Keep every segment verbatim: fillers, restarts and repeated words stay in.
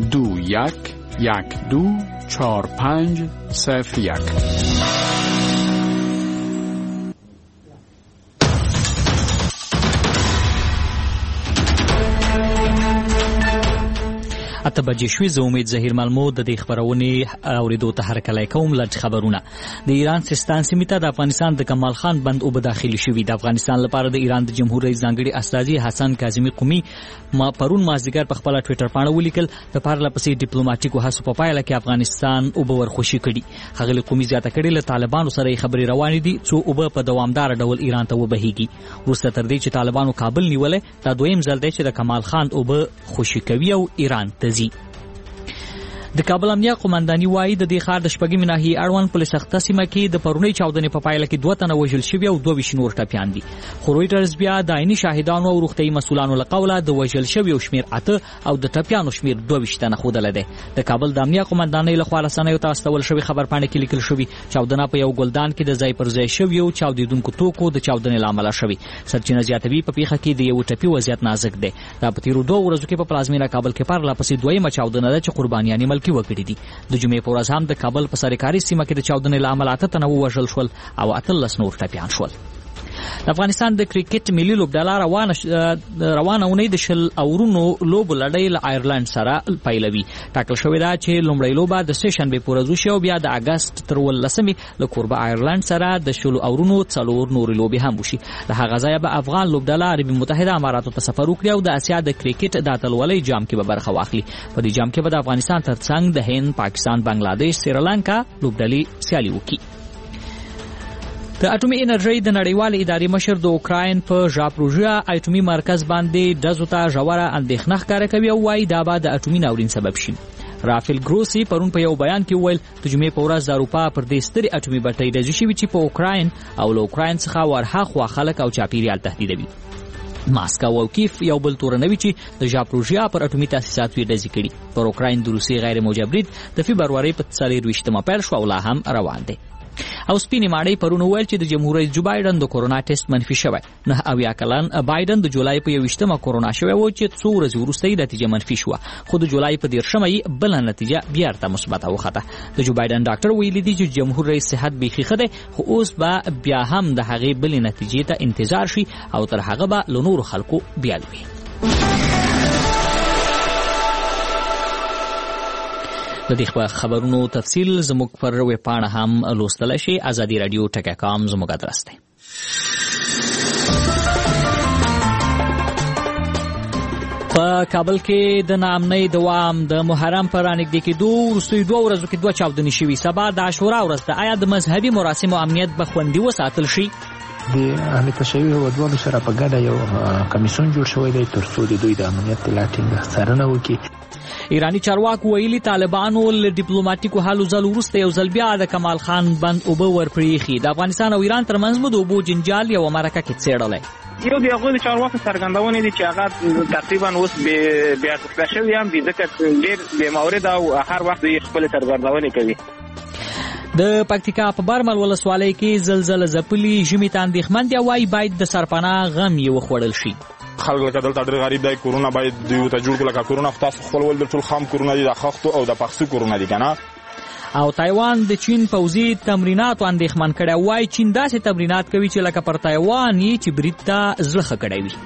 دو یک یک دو چهار پنج صفر یک. اته بجې شوې. زه امید ظهیر ملمود د دې خبرونې اورېدو ته هرکلی کوم. لږ خبرونه. د ایران سیستان سیمې ته د افغانستان د کمال خان بند اوبه داخلي شوي. د افغانستان لپاره د ایران د جمهور رئیس ځانګړي استازي حسن کاظمي قومي ما پرون مازدیګر په خپله ټویټر پاڼه ولیکل د پرله پسې ډیپلوماټیکو هڅو په پایله کې افغانستان اوبه ورخوشي کړي. ښاغلي قومي زیاته کړې له طالبانو سره یې خبرې روانې دي څو اوبه په دوامداره ډول ایران ته وبهیږي. وروسته تر دې چې طالبانو کابل نیولی، دا دویم ځل دی چې د کمال خان اوبه خوشي کوي او ایران ته ځي. د کابل امنیه قومنداني وایي د دې ښار د شپږمې ناحیې اړوند پل سخته سیمه کې د پرونۍ چاودنې په پایله کې دوه تنه وژل شوي او دوه ویشت نور ټپیان دي. خو رویټرز بیا د عیني شاهدانو او روغتیایي مسؤلانو له قوله د وژل شویو شمېر اته او د ټپیانو شمېر دوه ویشت تنه ښودلی دی. د کابل د امنیه قومندانۍ لخوا رسنیو ته استول شوې خبرپاڼې کې لیکل شوي چاودنه په یو ګلدان کې د ځای پر ځای شویو چاودېدونکو توکو د چاودنې له امله شوې. سرچینه زیاتوي په پیښه کې د یو ټپي وضعیت نازک دی. دا په تېرو دوه ورځو کې په پلازمینه کابل کې پرله پسې دویمه چاودنه ده چې قربانیان یې ملکي وګړي دي. د جمعې په ورځ هم د کابل په سرکاري سیمه کې د چاودنې له امله اته تنه ووژل شول او اتلس نور ټپیان شول. د افغانستان د کرکټ ملي لوبډله روانه روانه اونۍ د شل اورونو لوبو لړۍ له آیرلند سره پیلوي. ټاکل شوې ده چې لومړۍ لوبه د سه شنبې په ورځ وشي او بیا د اګست تر ولسمې له کوربه آیرلند سره د شلو اورونو څلور نورې لوبې هم وشي. له هغه ځایه به افغان لوبډله عربي متحده اماراتو ته سفر وکړي او د اسیا د کرکټ د اتلولۍ جام کې به برخه واخلي. په دې جام کې به د افغانستان ترڅنګ د هند، پاکستان، بنگلاديش، سریلانکا لوبډلې سیالي وکړي. د اټومي انرژۍ د نړیوال ادارې مشر د اوکراین په ژاپروژیا اټومي مرکز باندې ډزو ته ژوره اندېښنه ښکاره کوي او وایي دا به د اټومي ناورین سبب شي. رافیل ګروسی پرون په یو بیان کې وویل د جمعې په ورځ د اروپا پر دې سترې اټومي بټۍ ډزې شوي چې په اوکراین او له اوکراین څخه ورهاخوا خلک او چاپیریال تهدیدوي. ماسکو او کیف یو بل تورنوي چې د ژاپروژیا پر اټومي تاسیسات یې ډزې کړي. پر اوکراین د روسیې غیر موجه برید د فبرورۍ په څلېرویشتمه پیل شو او لا هم روان دی. او سپینې ماڼۍ پرون وویل چې د جمهور رئیس جو بایدن د کورونا ټیسټ منفي شوی. نه اویا کلن بایدن د جولای په یوویشتمه کورونا شوی و چې څو ورځې وروسته یې نتیجه منفي شوه، خو د جولای په دېرشمه یې بله نتیجه بیا ورته مثبته وخته. د جو بایدن ډاکټر ویلي دي چې جمهور رئیس صحت بیخي ښه دی، خو اوس به بیا هم د هغې بلې نتیجې ته انتظار شي او تر هغه به له نورو خلکو بیل وي. د دې خبرونو تفصیل زموږ پر ویبپاڼه هم لوستلی شي. ازادي راډیو ټکی کام زموږ ادرس دی. په کابل کې د ناامنۍ دوام د محرم په رانږدې کېدو وروستیو دوه ورځو کې دوه چاودنې شوي. سبا د عاشورا ورځ ده. آیا د مذهبي مراسمو امنیت به خوندي وساتل شي؟ د اهل تشیع هیوادوالو سره په ګډه یو کمیسیون جوړ شوی دی تر څو د دوی د امنیت لا ټینګه څارنه وکړي. ایرانی چارواکو ویلي طالبانو له ډیپلوماټیکو هلو ځلو وروسته یو ځل بیا د کمال خان بند اوبه ورپرېښي. د افغانستان او ایران ترمنځ مو د اوبو جنجال یوه مرکه کې څېړلی. یو د هغوی د چارواکو څرګندونې دي چې هغه تقریبا اوس بې ارزښته شوي هم دي، ځکه ډېر بې مورده او هر وخت دوی خپلې څرګندونې کوي. د پکتیکا په برمل ولسوالۍ کې زلزله ځپلي ژمي ته اندېښمن دي او وایي باید د سرپناه غم یې وخوړل شي. خلک لکه دلته ډېر غریب دی، کورونه باید دوی ته جوړ کړو. لکه کورونه خو تاسو خپل ول د ټول خام کورونه دي، د خښتو او د پخڅو کورونه دي که نه. او تایوان د چین پوځي تمریناتو اندېښمن کړی، وایي چین داسې تمرینات کوي چې لکه پر تایوان یې چې برید ته زړه ښه کړی وي.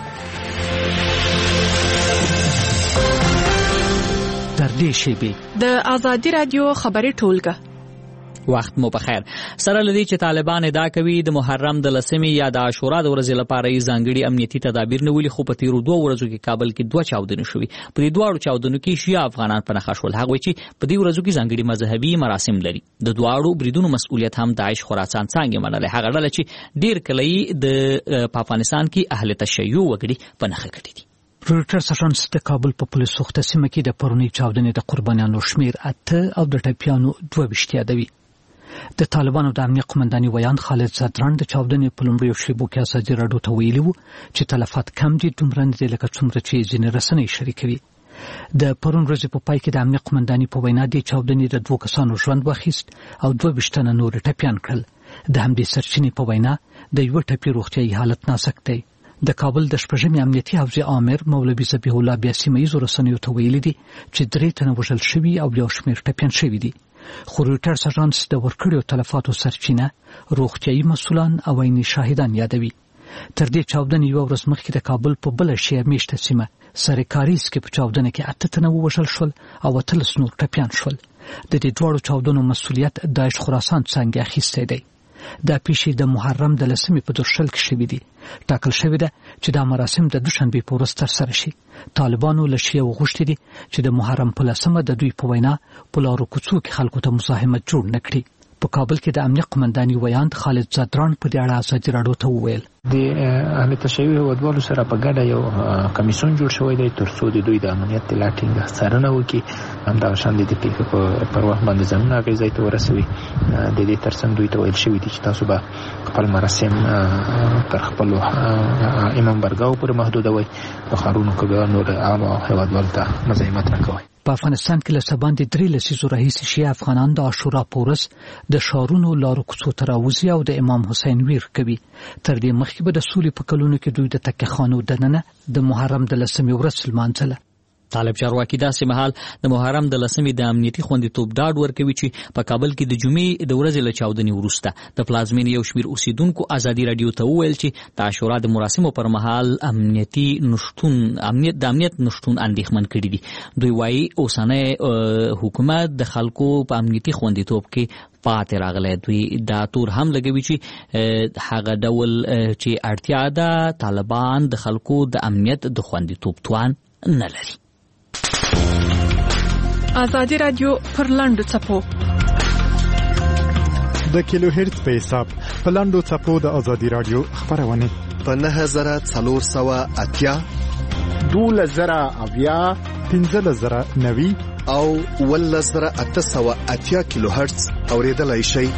تر دې شیبې د ازادي راډیو خبري ټولګه. وخت مو بخیر. سره لدی چې طالبان ادعا کوي د محرم د لسمې یا د عاشورا د ورځې لپاره یې ځانګړي امنیتي تدابیر نیولي، خو په تیرو دوه ورځو کې کابل کې دوه چاودنې شوي. په دې دواړو چاودنو کې شیعه افغانان په نښه شول، هغوی چې په دې ورځو کې ځانګړي مذهبي مراسم لري. د دواړو بریدونو مسؤلیت هم داعش خراسان څانګې منلی، هغه ډله چې ډېر کله یې د افغانستان کې اهل تشیع وګړي په نښه کړي دي. رویټرز اژانس د کابل په پل سخته سیمه کې د پرونۍ چاودنې د قربانیانو شمېر اته او د ټپیانو دوه ویشت یادوي. د طالبانو د امنیه قومنداني ویان خالد زدران د چاودنې په لومړیو شېبو کې ازادي راډیو ته ویلي وو چې تلفات کم دي، دومره نه دي لکه څومره چې ځینې رسنۍ شریکوي. د پرون ورځې په پای کې د امنیه قومنداني په وینا دې چاودنې د دوه کسانو ژوند واخیست او دوه ویشت تنه نور ټپیان کړل. د همدې سرچینې په وینا د یوه ټپي روغتیایي حالت نازک دی. د کابل د شپږمې امنیتي حوزې آمر مولوي ذبیح الله بیا سیمه ییزو رسنیو ته ویلي دي چې درې تنه وژل شوي او یو شمېر ټپیان شوي دي. خو رویټرز اژانس د ورکړیو تلفاتو سرچینه روغتیایي مسؤلان او عیني شاهدان یادوي. تر دې چاودنې یو ورځ مخکې د کابل په بله شیعه میشته سیمه سرکاریز کې په چاودنه کې اته تنه ووژل شول او اتلس نور ټپیان شول. د دې دواړو چاودنو مسؤلیت داعش خراسان څنګه اخیستی دی. دا پیښې د محرم د لسمې په درشل کې شوې دي. ټاکل شوې ده چې دا مراسم د دوشنبې په ورځ ترسره شي. طالبانو له شیعو غوښتي دي چې د محرم په لسمه د دوی په وینا په لارو کوڅو کې خلکو ته مزاحمت جوړ نه کړي. په کابل کې د امنیت قومنداني ویاند خالد زادران په دې اړه ازادي راډیو ته وویل د اهل تشیع هیوادوالو سره په ګډه یو کمیسیون جوړ شوی دی ترڅو د دوی د امنیت لا ټینګه څارنه وکړي. همدغه شان د دې پیښې پر وخت باندې ځانونه هغې ځای ته ورسوي. د دې ترڅنګ دوی ته ویل شوي دي چې تاسو به خپل مراسم تر خپلو امام برګاو پورې محدودوئ، په ښارونو کې به نور عامو هیوادوالو ته مزاحمت نه کوئ. په افغانستان کې له سباندې درې لسیزو راهیسې شیعه افغانان د عاشورا په ورځ د ښارونو لارو کوڅو ته راوځي او د امام حسین ویر کوي. تر دې مخکې به د سولې په کلونو کې دوی د تکه خانو دننه د محرم د لسمې ورځ لمانځله. طالب چارواکي داسې مهال د محرم د لسمې د امنیتي خوندیتوب ډاډ ورکوي چې په کابل کې د جمعې د ورځې له چاودنې وروسته د پلازمینې یو شمېر اوسیدونکو ازادي راډیو ته وویل چې د عاشورا د مراسمو پر مهال امنیتي نشټون امنیت د امنیت نشټون اندېښمن کړي دي. دوی وایي اوسنی حکومت د خلکو په امنیتي خوندیتوب کې پاتې راغلی. دوی دا تور هم لګوي چې هغه ډول چې اړتیا ده طالبان د خلکو د امنیت د خوندیتوب توان نه لري. ازادي راډیو پر لاندو څپو د کیلو هرتز په حساب په لاندو څپو د ازادي راډیو خبرونه په نهه زره څلور سوه اتیا دولس زره اویا پنځلس زره نوي او اوولس زره اته سوه اتیا کیلو هرتز اوریدلای شئ.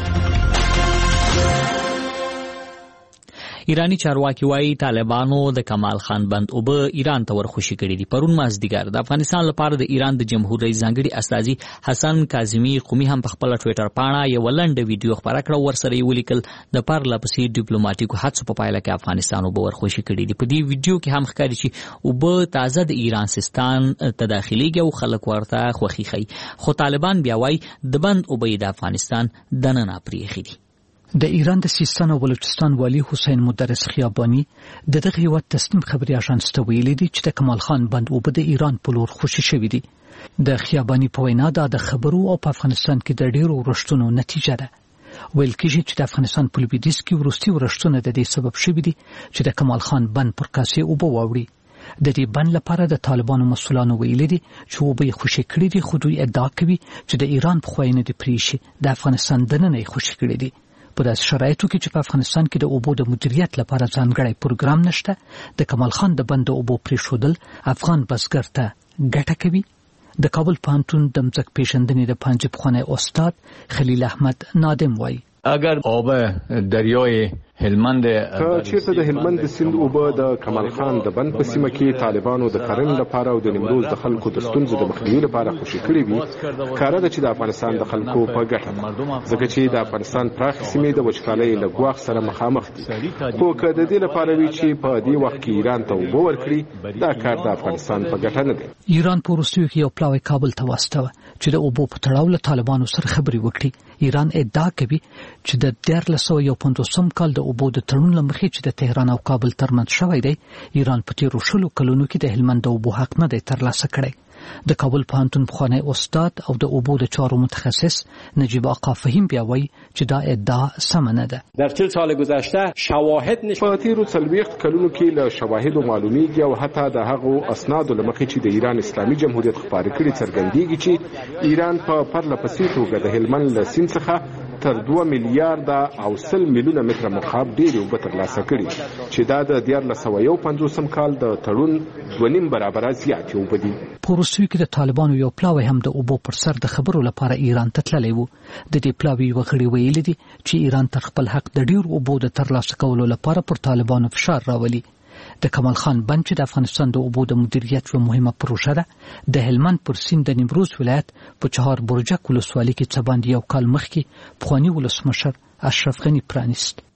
ایرانی چارواکي وایي طالبانو د کمال خان بند اوبه ایران ته ورخوشي کړي دي. پرون مازدیګر د افغانستان لپاره د ایران د جمهور رئیس ځانګړي استازي حسن کاظمي قومي هم په خپل ټوئیټر پاڼه یو لنډه ویډیو خبره کړه. ورسره یې ولیکل د پرله پسې ډیپلوماټیکو هڅو په پایله کې افغانستان اوبه ورخوشي کړي دي. په دې ویډیو کې هم ښکاري چې اوبه تازه د ایران سیستان ته داخليږي او خلک ورته خوښي ښیي. خو طالبان بیا وایي د بند اوبه د افغانستان دننه پریښي دي. د ایران د سیستان او بلوچستان والی حسین مدرس خیابانی د دغه هیواد تصمیم خبري اژانس ته ویلي دي چې د کمال خان بند اوبه د ایران په لور خوشي شوي دي. د خیابانی په وینا دا د خبرو او په افغانستان کې د ډیرو ورښتونو نتیجه ده. ویل کېږي چې د افغانستان په لویدیځ کې وروستي ورښتونه د دې سبب شوي دي چې د کمال خان بند پر کاسې اوبه واوړي. د دې بند لپاره د طالبانو مسؤلانو ویلي دي چې اوبه یې خوشي کړي دي، خو دوی ادعا کوي چې د ایران په خوینه دي پریشي د افغانستان دننه یې خوشي کړي دي. په داسې شرایطو کې چې په افغانستان کې د اوبو د مدیریت لپاره ځانګړی پروګرام نشته، د کمال خان د بند اوبو پریښودل افغان بزګر ته ګټه کوي. د کابل پوهنتون د ځمکې پیژندنې د پنځه پخوانی استاد خلیل احمد نادم وایي اگر آب دریای هلمند که چیرته د هلمند سیند اوبه د کمال خان د بند په سیمه کې طالبانو د کرنې لپاره او د نیمروز د خلکو د ستونزو د مخنیوي لپاره خوشي کړي وي، ښکاره ده چې د افغانستان د خلکو په ګټه ده، ځکه چې د افغانستان پراخې سیمې د وچکالۍ له ګواښ سره مخامخ دي. خو که د دې لپاره وي چې په دې وخت کې ایران ته اوبه ورکړي، دا کار د افغانستان په ګټه نه دی. ایران په وروستیو کې یو پلاوی کابل ته واستوه چې د اوبو په تړاو له طالبانو سره خبرې وکړي. ایران ادعا کوي چې د دیارلس سوه یو پنځوسم کال د اوبو د تړون له مخې چې د تهران او کابل ترمنځ شوی دی، ایران په تیرو شلو کلونو کې د هلمند د اوبو حق نه دی ترلاسه کړی. د کابل پوهنتون پخوانی استاد او د اوبو د چارو متخصص نجیب آقا فهیم بیا وایي چې دا ادعا سمه نه ده. در چل سال گذشته شواهد نشون په تیرو څلوېښت کلونو کې له شواهدو معلومیږي او حتی د هغو اسنادو له مخې چې د ایران اسلامي جمهوریت خپاره کړي څرګندېږي چې ایران په پرله پسې توګه د هلمند له سیند څخه تر دوه میلیارډه او سل میلیونه متره مکعب ډېرې اوبه ترلاسه کړي چې دا د دیارلس سوه یو پنځوسم کال د تړون دوه نیم برابره زیاتې اوبه دي. په وروستیو کې د طالبانو یو پلاوی هم د اوبو پر سر د خبرو لپاره ایران ته تللی و. د دې پلاوي یوه غړي ویلي دي چې ایران تر خپل حق د ډېرو اوبو د ترلاسه کولو لپاره پر طالبانو فشار راولي. د کمال خان بند چې د افغانستان د اوبو د مدیریت یوه مهمه پروژه ده، د هلمند پر سیند د نیمروز ولایت په چهار برجک ولسوالۍ کې څه باندې یو کال مخکې پخواني ولسمشر اشرف غني پرانیست.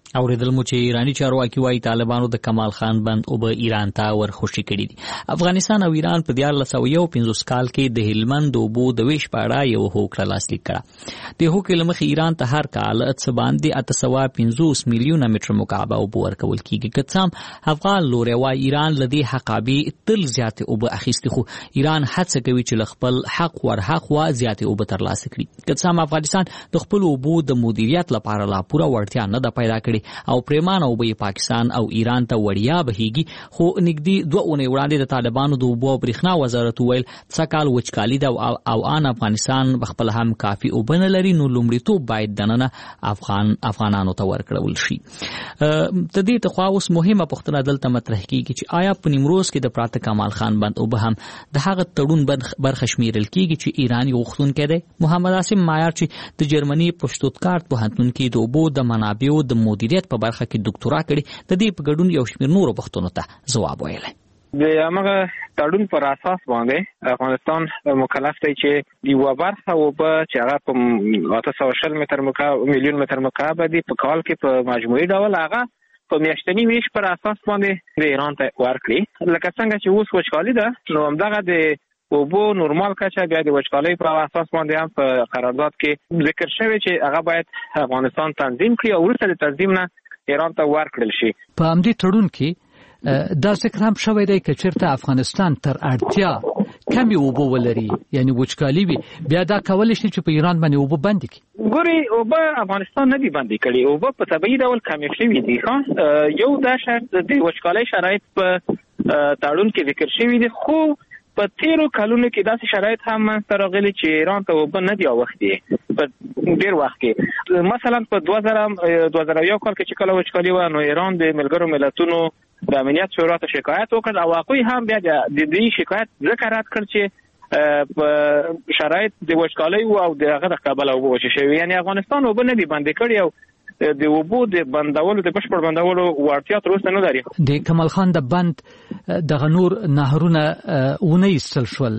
اوریدل مو چې ایرانی چارواکي وايي طالبانو د کمال خان بند او به ایران ته ورخوشي کړي دي. افغانستان او ایران په دیار لسو یو پنځوس کال کې د هلمند اوبو د ویش پاړه یو هوکړه لاسلیک کړه. د هوکړې لمخې ایران ته هر کال څه باندې اته سوه پنځوس میلیونه متر مکعب اوبه ورکول کیږي. که څه هم افغان لوري وايي ایران لدی حقابي تل زیات اوبه اخیستي، خو ایران هڅه کوي چې خپل حق ور حق وا زیات اوبه ترلاسه کړي. که څه هم افغانستان د خپل اوبو د مدیریت لپاره لا پوره وړتیا نه ده پیدا کړې او پریمانه اوبه پاکستان او ایران ته وړیا بهيږي. خو نږدې دوه اونۍ وړاندې د طالبانو د اوبو او برېښنا وزارت ویل څه کال وچکالي ده او ان افغانستان بخپل هم کافي اوبه نه لري، نو لومړیتوب باید دننه افغان افغانانو ته ورکړل شي. د دې ته خو اوس مهمه پوښتنه دلته مطرح کیږي چې آیا په نیمروز کې د پراته کمال خان بند اوبه هم د هغه تړون برخه شمیرل کیږي چې ایران یو غوښتونکی دی؟ محمد عاصم مایار چې د جرمني په شتوتګارت پوهنتون کې د اوبو د منابعو د مدیریت په برخه کې ډاکټورا کړي، د دې په ګډون یو شمېر نورو پوښتنو ته ځواب ویلی. د هغه تړون پر اساس باندې افغانستان مکلف دی چې یو برخه اوبه چې هغه په اته سوه شل متر مکعب میلیون متر مکعب دی په کال کې په مجموعي ډول هغه په میاشتنی ویش پر اساس باندې د ایران ته ورکړي. لکه څنګه چې اوس وچکالي ده نو همدغه د اوبو نورمال کچه بیا د وچکالۍ پر اساس باندې هم په قرارداد کې ذکر شوی چې هغه باید افغانستان تنظیم کړي او وروسته د تنظیم نه ایران ته ورکړل شي. په همدې تړون کې دا ذکر هم شوی دی چې چیرته افغانستان تر اړتیا کمی اوبه ولري یعنی وچکالي وي بیا دا کول شي چې په ایران باندې اوبه بند کړي. ګوري اوبه افغانستان نه دی بند کړي، اوبه په طبيعي ډول کمی شوی دي. ها یو دا شرط د وچکالۍ شرایط په تړون کې ذکر شوی دي، خو په تیرو کلونو کې داسې شرایط هم منځته راغلي چې ایران ته اوبه نه دی اوښتي په ډیر وخت کې. مثلا په دوه زره یو کال کې چې کله وچکالي و نو ایران د ملګرو ملتونو د امنیت شورا ته شکایت وکړ او هغوی هم بیا د دې شکایت ذکر رد کړ چې په شرایط د وچکالۍ او د هغه د کابل اوبه وچې شوي، یعنی افغانستان اوبه نه دي بندې کړي او د اوبو د بندولو د بشپړ بندولو وړتیا تر اوسه نه لري. د کمال خان د بند د غنور نهرونه ونه ایستل شول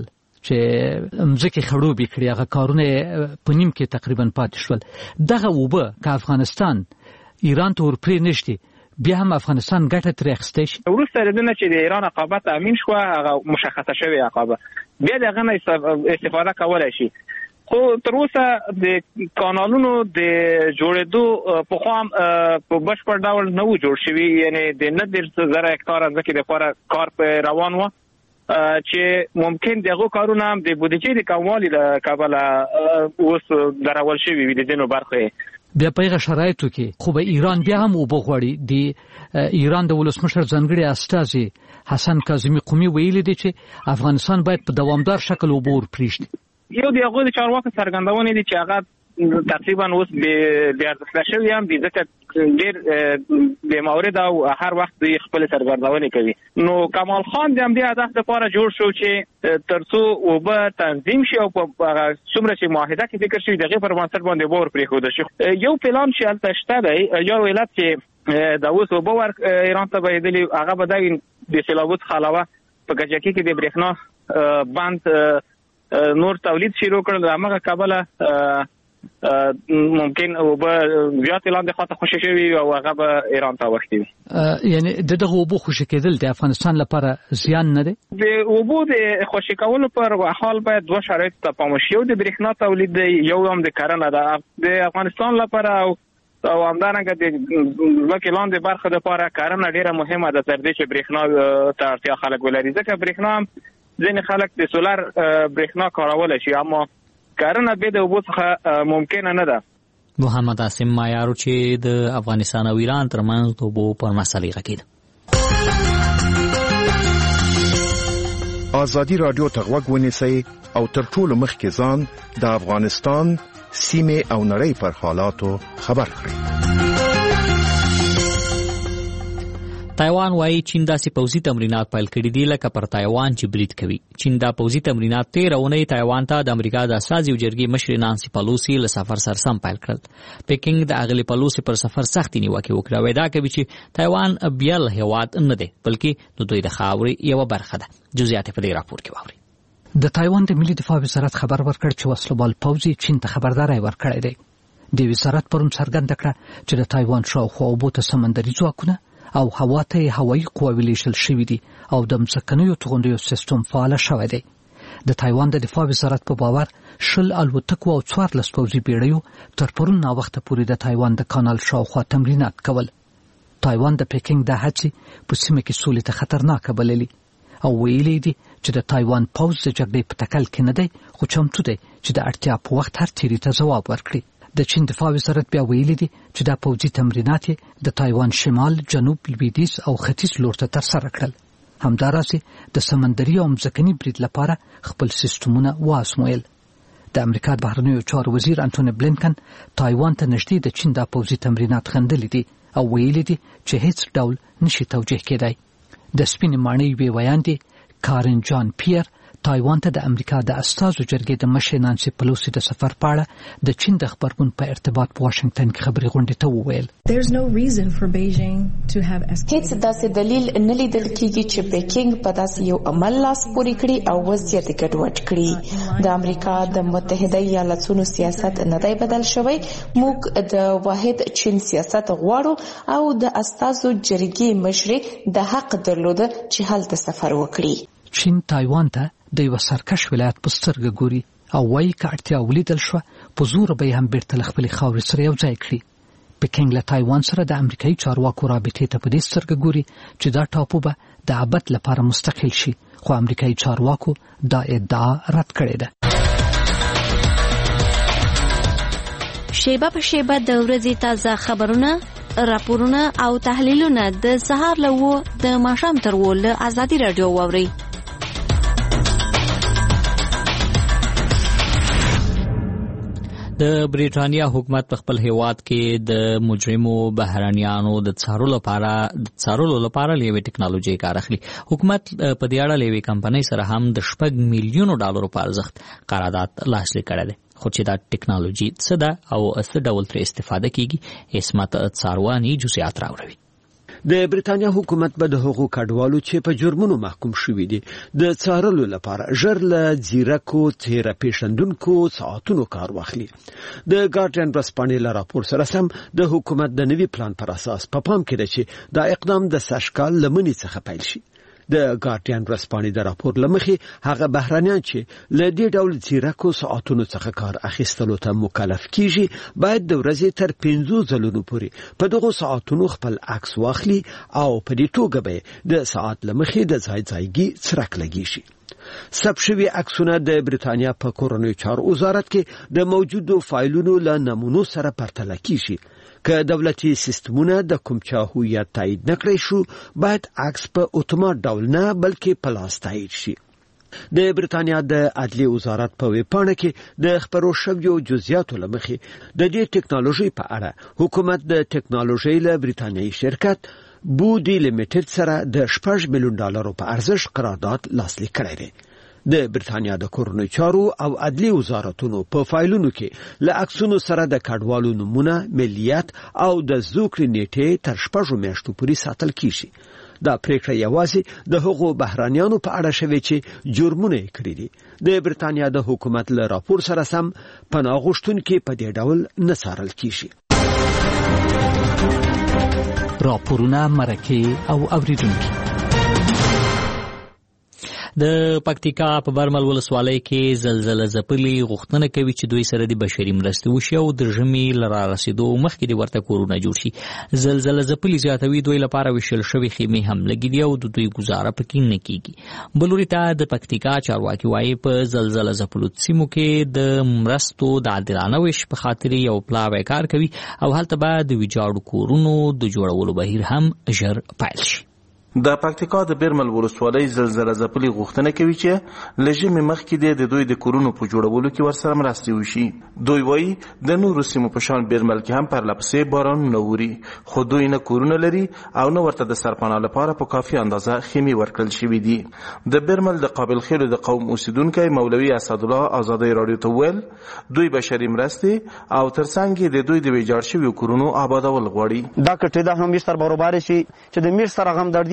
چې مځکه خړوبې کړي، هغه کارونه په نیم کې تقریبا پاتې شول. دغه اوبه که افغانستان ایران ته ورپرې نشي بیا هم افغانستان ګټه ترې اخیستی شي. وروسته د نه چې د ایران عقابت امین شو هغه مشخصه شوی عقابه بیا دغه نه استفاده کولای شي. خو تر اوسه د کانالونو د جوړېدو په خام په بشپړ ډول نه و جوړ شوی، یعنی د نه ډېر زره هکتاره ځمکې لپاره کار په روان و چې ممکن دغه کارونه هم د بودیجې د کموالي له کبله اوس درول شوي وي د ځینو برخې. بیا په هغه شرایطو کې خو به ایران بیا هم اوبه غواړي. د ایران د ولسمشر ځانګړي استازي حسن کاظمي قومي ویلي دی چې افغانستان باید په دوامدار شکل اوبه ورپرېږدي. یو د هغوی د چارواکو څرګندونې دي چې هغه تقریبا اوس بې ارزښته شوي هم دي، ځکه ډېر بې مورد او هر وخت دوی خپلې څرګندونې کوي. نو کمال خان د همدې هدف لپاره جوړ شو چې تر څو اوبه تنظیم شي او په هغه څومره چې معاهده کې ذکر شوي د هغې پر بنسټ باندې اوبه ورپرېښودل شي. یو پلان چې هلته شته دی، یو علت چې د اوس اوبه ور ایران ته بهېدلي هغه به دا وي د سیلابو څخه علاوه په کجکي کې د برېښنا بند نور تولید شروع کړل، هغه کابل ممکن اوبه زیات لاندې خواته خوشی شوي او هغه به ایران ته وختي. یعنی دغه اوبه خوشی کېدل د افغانستان لپاره زیان نه دی؟ د اوبو د خوشی کولو پر حال باید دوه شرایط ته پام وشي، یو د برېښنا تولید دی، یو هم د کرنه ده. د افغانستان لپاره او او همدارنګه د ځمکې لاندې برخه لپاره کرنه ډیره مهمه ده تر دې چې برېښنا ته اړتیا خلک ولري، ځکه برېښنا هم ځینې خلک د سولر برېښنا کارولی شي اما کرنه بې د اوبو څخه ممکنه نه ده. محمد عاصم مایارو چې د افغانستان او ایران ترمنځ د اوبو پر مسلې غږېده. ازادي راډیو ته غوږ ونیسئ او تر ټولو مخکې ځان د افغانستان سیمې او نړۍ پر حالاتو خبر کړئ. تایوان وايي چین داسې پوځي تمرینات پیل کړي دي لکه پر تایوان چې برید کوي. چین دا پوځي تمرینات تېره اونۍ تایوان ته د امریکا د استازي جرګې مشرې نانسي پلوسي له سفر سره سم پیل کړل. پیکینګ د اغلې پلوسي پر سفر سختي نیوکه وکړه، وایي دا کوي چې تایوان بیل هیواد نه دی بلکې د دوی د خاورې یوه برخه ده. جزئیات په دې راپور کې واورئ. د تایوان د ملي دفاع وزارت خبر ورکړ چې وسلوال پوځي چین ته خبرداري ورکړې ده. د وزارت پرون څرګنده کړه چې د تایوان شاوخوا اوبو ته سمندري ځواکونه او هوا ته هوایي قواوې لیږل شوي دي او د مځکنیو توغندیو سیستم فعال شوی دی. د تایوان د دفاع وزارت په باور شل الوتکو او څوارلس پوځي بیړیو تر پرون ناوخته پورې د تایوان د کانال شاوخوا تمرینات کول. تایوان د پیکینګ د هڅې په سیمه کې سولې ته خطرناکه بللي او ویلي دي چې د تایوان پوځ د جګړې په تکل کې نه دی، خو چمتو دی چې د اړتیا په وخت هر تیري ته ځواب ورکړي. د چین دفاع وزارت بیا ویلي دي چې دا پوځي تمرینات د تایوان شمال، جنوب، لویدیځ او ختیځ لور ته ترسره کړل. همدارسې د سمندري او مځکني برید لپاره خپل سیستمونه وازمویل. د امریکا بهرنیو چارو وزیر انټونی بلینکن تایوان ته نږدې د چین دا پوځي تمرینات خندلي دي او ویلي دي چې هیڅ ډول نشي توجیه کېدای. د سپینې ماڼۍ وی ویاندې کارن جان پیر تایوان ته د امریکا د استازو جرګې د مشر نانسي پلوسی د سفر په اړه د چین د خبرګون په ارتباط په واشنگټن کې خبري غونډې ته وویل. هیڅ داسې دلیل نه لیدل کېږي چې پیکینګ په داسې یو عمل لاس پورې کړي او وضعیت ګډوډ کړي. د امریکا د متحده ایالاتونو سیاست نه دی بدل شوی. موږ د واحد چین سیاست غواړو او د استازو جرګې مشر د حق درلوده چې هلته سفر وکړي. چین تایوان ته د یو سرکش ولایت په سترګه ګوري او وایي که اړتیا ولیدل شوه په زور به یې هم بیرته له خپلې خاورې سره یو ځای کړي. پیکینګ له تایوان سره د امریکایي چارواکو رابطې ته په دې سترګه ګوري چې دا ټاپو به د ابد لپاره مستقل شي، خو امریکایي چارواکو دا ادعا رد کړې ده. شیبه په شیبه د ورځې تازه خبرونه، راپورونه او تحلیلونه د سهار له اوه د ماښام تر اوه له ازادي راډیو واورئ. د بریټانیا حکومت په خپل هیواد کې د مجرمو بهرانیانو د څارلو لپاره د څارلو لپاره لوی ټکنالوژي کار اخلي. حکومت په دې اړه لوی کمپنۍ سره هم د شپږ میلیونو ډالرو په ارزښت قرارداد لاسلیک کړی دی. خو چې دا ټکنالوژي څه ده او څه ډول ترې استفاده کیږي، اسمت څارواني جزئیات راوړي. د بریټانیا حکومت به د هغو کډوالو چې په جرمونو محکوم شوي دي د څارلو لپاره ژر له ځیرکو تیره پیژندونکو ساعتونو کار واخلي. د ګارډین ورځپاڼې له راپور سره سم د حکومت د نوي پلان پر اساس په پام کې ده چې دا اقدام د سږکال له مني څخه پیل شي. د ګارډین ورځپاڼې د راپور له مخې هغه بهرانیان چې له دې ډول ځیرکو ساعتونو څخه کار اخیستلو ته مکلف کیږي باید د ورځې تر پنځو ځلونو پورې په دغو ساعتونو خپل عکس واخلي او په دې توګه به د ساعت له مخې د ځای ځایګي څرک لګي شي. ثبت شوي عکسونه د بریټانیا په کورنیو چارو وزارت کې د موجودو فایلونو له نمونو سره پرتله کیږي. که دولتي سیستمونه د کوم چا هویت تایید نکړي شو باید عکس په اتومات ډول نه بلکې په لاس تایید شي. د بریټانیا د عدلیې وزارت په ویبپاڼه کې د خبرو شویو جزئیاتو له مخې د دې ټکنالوژي په اړه حکومت د ټکنالوژي له بریټانیایي شرکت بودی لیمیټډ سره د شپږ میلیون ډالرو په ارزښت قرارداد لاسلیک کړی دی. د بریټانیا د کورنیو چارو او عدلیې وزارتونو په فایلونو کې له عکسونو سره د کډوالو نمونه، ملیت او د زوکړې نیټې تر شپږو میاشتو پورې ساتل کیږي. دا پریکړه یوازې د هغو بهرانیانو په اړه شوې چې جرمونه یې کړي دي. د بریټانیا د حکومت له راپور سره سم پناه غوښتونکي په دې ډول نه څارل کیږي. راپورونه، مرکې او اوریدونکي. د پکتیکا په برمل ولسوالۍ کې زلزلہ ځپلي غوښتنه کوي چې دوی سره د بشري مرستې وشي او د ژمي لرا رسیدو مخکې د ورته کورونه جوړ شي. زلزلہ ځپلي زیاتوي دوی لپاره وشل شوی خیمې هم لګي دي او د دوی گزاره پکې نه کیږي. بلوري ته د پکتیکا چارواکي وايي په زلزلہ ځپلو سیمو کې د مرستو د عادلانه ویش په خاطر یو پلاوی کار کوي او هلته به د ویجاړو کورونو د جوړولو بهیر هم ژر پیل شي. د پکتیکا د بیرمل ولسوالۍ زلزلہ ځپلي غوښتنه کوي چې له ژمي مخکې د دوی د کورونو په جوړولو کې ورسره مرستې وشي. دوی وایي د نورو سیمو په شان بیرمل کې هم پرلپسې بارانونه اوري، خو دوی نه کورونه لري او نه ورته د سرپناه لپاره په کافي اندازه خیمې ورکړل شوي دي. د بیرمل د قابل خیلو د قوم اوسیدونکی مولوي اسدالله ازادۍ راډیو ته وویل دوی بشري مرستې او ترڅنګ د دوی د ویجاړ شویو کورونو آبادول غواړي. دا کټې دا هم میر سره برابر شي چې د میر سره غم دردي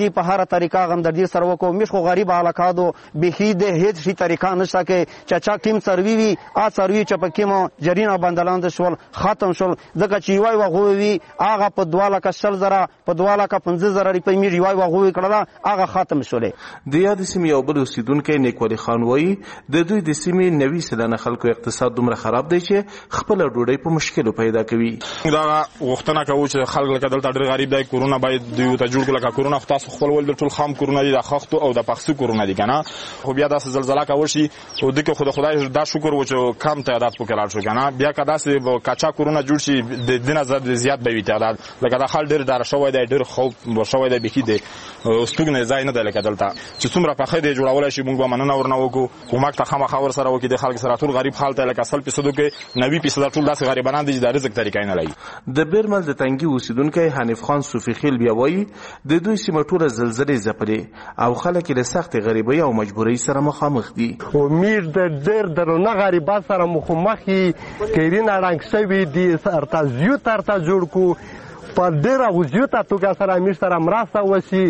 غریب په هر طریقه غمدردي سره وکړو موږ خو غریب علاقادو بخي د هیڅ شي طریقه نشته کې چې چا کیم سروي وي ا سروي چې په کیمو جرینه بندلاند شول ختم شول ځکه چې یوای وغوي هغه په دواله کا شل زره په دواله کا پنځه زره ریپې میږي یوای وغوي کړه هغه ختم شولې د یاد سیمې یو بل اوسیدونکو نیکولي خان وایي د دوی د سیمې نوي سلنه خلکو اقتصاد دومره خراب دی چې خپل ډوډۍ په مشکل پیدا کوي دا وختونه کوي چې خلک لکه دلته ډېر غریب دی کورونا باید دوی ته جوړ کړه کورونا خو تاسو خپل ول ټول خام کورونا دي د خښتو او د پخسو کورونا دي کنه خو بیا داسې زلزلہ کا وشي او دغه خدای خدای دا شکر و چې کم تعداد پکې لاړ شو کنه بیا کدا سه کاچا کورونا جوړ شي د دینه زیات زیات به وي تعداد لکه دا خل ډېر دار شوی دی ډېر خوب شوی دی بکی دی استوګنه ځای نه دی لکه دلته چې څومره په خې دی جوړول شي موږ به مننه ورنه وکړو کومک ته خامخا ور سره وکړي د خلک سره ټول غریب حال ته لکه اصل پیسو کې نوي پیسو ټول داسې غریبانان دي چې د رزق طریقې نه لای د بیرمل د تنګي اوسیدونکو حنیف خان صوفي خیل بیا وایي د دوی سیمه ټول زلزلې زپلې او خلک له سخت غریبۍ او مجبورۍ سره مخامخ دي امید د ډېر درونه غریبات سره مخامخ کیرین اړنګ شوی دي ارتا زیو ترتا جوړ کو په ډېره وزیوته توګه سره امیر سره مرسته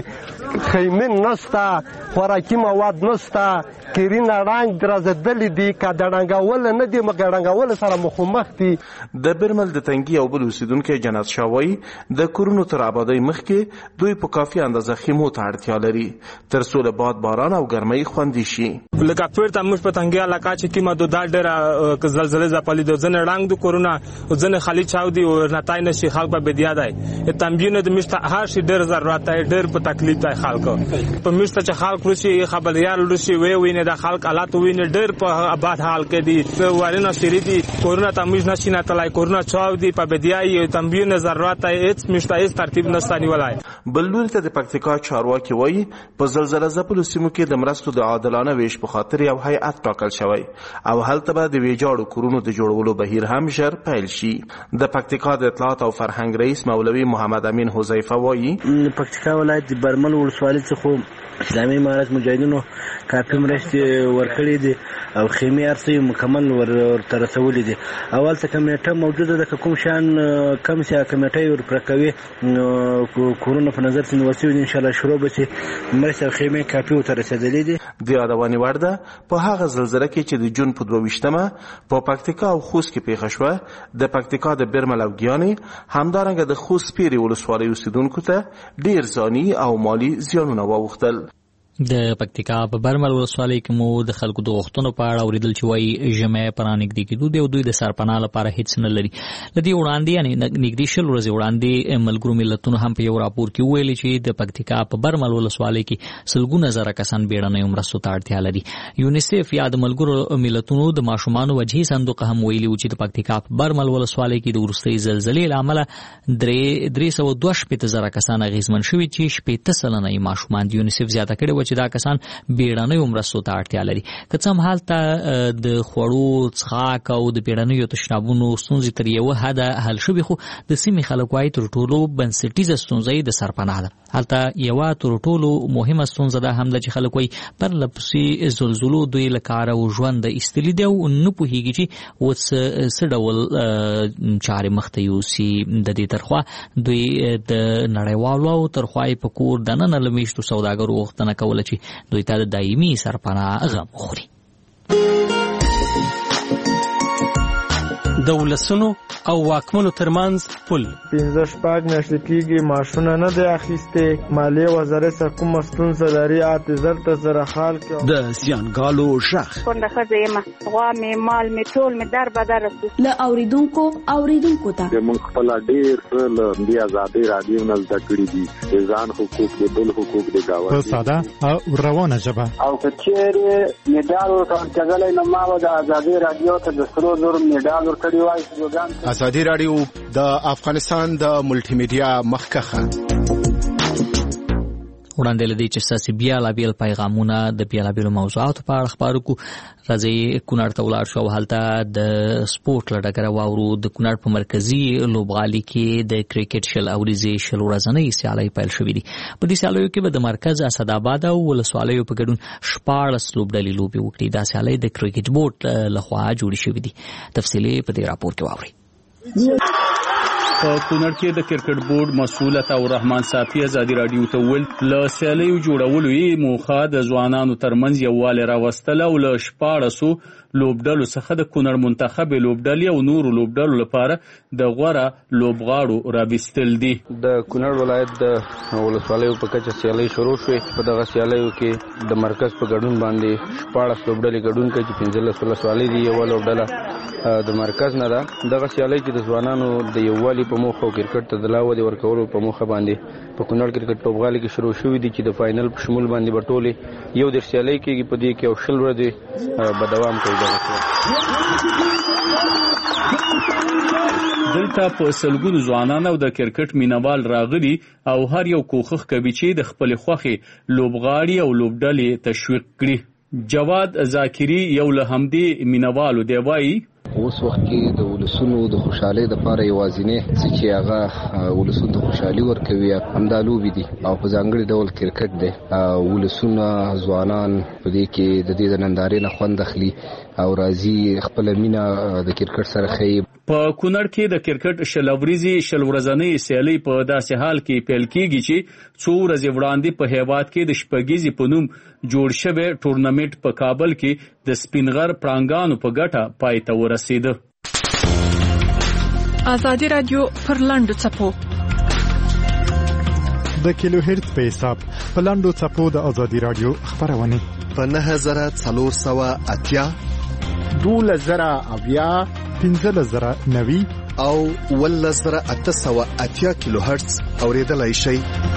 وشي خیمه نشته خوراکي مواد نشته کیرین اړنګ درزدلې دي که د ړنګول نه دي مګر ړنګول سره مخامخ دي د بیرمل د تنګي او بل اوسیدونکو جنت شاوی د کورونو تر آبادی مخکې دوی په کافي اندازه خیمو ته اړتیا لري تر څو له باد باران او ګرمۍ خوندي شي لکه پیرته موږ په تنګي علاقه چې کیمه د ډېر زلزلې ځپلې د ځنه ړنګ د کورونه ځنه خالی چاو دي او نتای نشي خلک په بدیا دی تنبیه د مشته هر شي ډېر ضرورت دی ډېر په تکلیف دی خلکو په مشته چې خلک روشي خبريال روشي وی وینه د خلک حالات وینه ډېر په آباد حال کې دي وارینه سری دي کورونا تمیز نشي نه تلای کورونا چاو دي په بدیای تنبیه نه ضرورت دی هیڅ مشته هیڅ ترتیب نشته نیولای بلور ته د پکتیکا چارواکي وایي په زلزلې ځپلو سیمو کې د مرستو د عادلانه ویش په خاطر یو هیئت ټاکل شوی او هلته به د ویجاړو کورونو د جوړولو بهیر هم ژر پیل شي د پکتیکا د اطلاعات او فرهنګ رئیس مولوي محمد امین حذیفه وایي پکتیکا ولایت د برمل ولسوالۍ څخه اسلامي امارت مجاهدینو کافي مرستې ورکړې دي او خیمې ارسي مکمل ور تر رسولې دي اول څه کمیټه موجوده ده کوم شان کم څه کمیټه ور پرکوي کورونا په نظر کې نیول ان شاء الله شروع به شي مرسته خیمې کافي تر رسیدلې دي د یادونې وړ ده په هغه زلزلې کې چې د جون په دوه ویشتمه په پکتیکا او خوست کې پیښه شوه د پکتیکا د بیرمل او ګیانې همدارنګه د خوست پیری ولسوالۍ اوسیدونکو ته ډیر ځاني او مالی زیانونه واوښتل د پکتیکا په برمل ولسوالۍ کې مو د خلکو د غوښتنو په اړه اوریدل چې وایي ژمی په رانږدې کېدو دی او دوی د سرپناه لپاره هیڅ نه لري له دې وړاندې یعنې نږدې شل ورځې وړاندې ملګرو ملتونو هم په یو راپور کې وویلي چې د پکتیکا په برمل ولسوالۍ کې سلګونه زره کسان بیړنیو مرستو ته اړتیا لري یونیسف یا د ملګرو ملتونو د ماشومانو وجهي صندوق هم ویلي و چې د پکتیکا په برمل ولسوالۍ کې د وروستۍ زلزلې له امله درې درې سوه دوه شپېته زره کسان اغېزمن شوي چې شپېته سلنه یې ماشومان دي یونیسف زیاته کړې وه چې دا کسان بیړنیو مرستو ته اړتیا لري که څه هم هلته د خوړو څښاک او د بیړنیو تشنابونو ستونزې تر یوه حده حل شوي خو د سیمې خلک وایي تر ټولو بنسټیزه ستونزه د سرپناه ده هلته یوه تر ټولو مهمه ستونزه ده هم ده چې خلک وایي پرله پسې زلزلو دوی له کاره و ژونده ایستلي دي او نه پوهېږي چې اوس څه ډول چارې مخته یوسي د دې ترخوا دوی د نړیوالو او ترخوا یې په کور دننه له میشتو سوداګرو غوښتنه کوله چې دوی ته د دایمي سرپناه غم وخوري د ولسونو او واکمنو ترمنځ پل پنځه شپږ میاشتې کېږي معاشونه نه دی اخیستې مالیې وزارت سره کومه ستونزه لري اته زر ته زره خال کې د زیانګالو غږ کونډه ښځه یم غوا مې مال مې ټول مې در بدر له اوریدونکو اوریدونکو ته موږ خپل ډېر څه له دې ازادۍ راډیو نه زده کړي دي د ځان حقوق د بل حقوق د ګاونډي په ساده او روانه ژبه او که چېرې مډال ورته ورکړلی نو ما به د ازادۍ راډیو ته د سرو زرو مډال ورکړی وای ازادي راډیو د افغانستان د ملټي میډیا مخکخه وړاندې لدی چې ساسي بیلابیل پیغامونه د بیلابیلو موضوعاتو په اړه خبرو کو راځي کونړ ته ولاړ شو هلته د سپورت لډګره واورو د کونړ په مرکزی لوبغالي کې د کرکټ شل اوریزي شل ورځنۍ سیالۍ پیل شوې دي په دې سیالیو کې به د مرکز اسداباد او ولسوالیو په ګډون شپاړس لوبډلې لوبې وکړي دا سیالۍ د کرکټ بورډ لخوا جوړې شوې دي تفصیلي په دې راپور کې واوري په کونړ کې د کرکټ بورډ مسؤل عطا الرحمن صافي ازادي رادیو ته ویل له سیالیو جوړولو یې موخه د ځوانانو ترمنځ یووالی راوستل او له شپاړسو لوبډلو څخه د کونړ منتخب لوبډلې او نورو لوبډلو لپاره د غوره لوبغاړو راوستل دي. د کونړ ولایت د ولسوالیو په کچه سیالۍ شروع شوې. په دغه سیالیو کې د مرکز په ګډون باندې شپاړس لوبډلې ګډون کوي چې پنځلس ولسوالۍ دي. یوه لوبډله د مرکز نه ده. دغه سیالۍ کې د ځوانانو د یووالي په موخه او کرکټ ته د لا ودې ورکولو په موخه باندې په کونړ کرکټ لوبغالي کې شروع شوې دي چې د فاینل په شمول باندې به ټولې یو دېرش سیالۍ کېږي. په دې کې یو شل ورځې به دوام کوي. دلته په سلګونو ځوانان او د کرکټ مینوال راغلي او هر یو کوښښ کوي چې د خپل خوښې لوبغاړي او لوبډلې تشویق کړي. جواد ذاکری یو له همدې مینوالو دی وایي اوس وخت کې د ولسونو د خوشحالۍ لپاره یوازینی څه چې هغه ولسونو ته خوشحالي ورکوي همدا لوبې دي او په ځانګړي ډول کرکټ دی. ولسونه ځوانان په دې کې د دې د نندارې نه خوند اخلي او راځي خپله مینه د کرکټ سره ښیي. په کونړ کې د کرکټ شل ورځې شل ورځنۍ سیالۍ په داسې حال کې پیل کېږي چې څو ورځې وړاندې په هیواد کې د شپږیزې په نوم جوړ شوی ټورنمنټ په کابل کې د سپینغر پړانګانو په ګټه پای ته ورسېده. ازادي رادیو پر لاندو څپو د کیلو هرتز په حساب په لاندو څپو د ازادي رادیو خبرونه په نهه زره څلور سوه اتیا دولس زره اویا پنځلس زره نوي او ولس زره اته سوه اتیا کیلو هرتز اوریدلای شئ.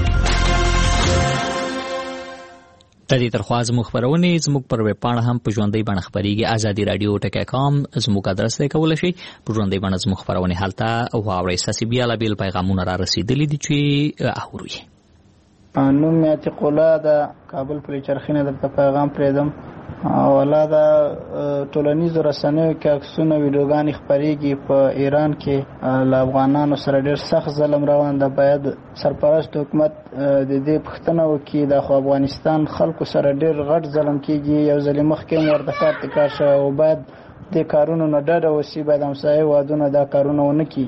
د دې ترخوا زموږ خبرونه زموږ پر ویب پاڼه هم په ژوندۍ بڼه خپرېږي. ازادي رادیو ټکی کام زموږ ادرس دی، کولی شئ په ژوندۍ بڼه زموږ خبرونه هلته واورئ. ستاسې بېلابېل پیغامونه را رسېدلي دي چې اورو یې. نوم مې عتیق الله د کابل پلې چرخینه درته پیغام پرېږدم. اوله د ټولنیزو رسنیو کې عکسونه ویډیوګانې خپرېږي. په ایران کې له افغانانو سره ډېر سخت ظلم روان ده. باید سرپرست حکومت د دې پوښتنه وکړي د خو افغانستان خلکو سره ډېر غټ ظلم کېږي. یو ځلې مخکې هم ورته کار تکرار شوی او باید دې کارونو نه ډډه وشي. باید همسایه هېوادونه دا کارونه ونه کړي.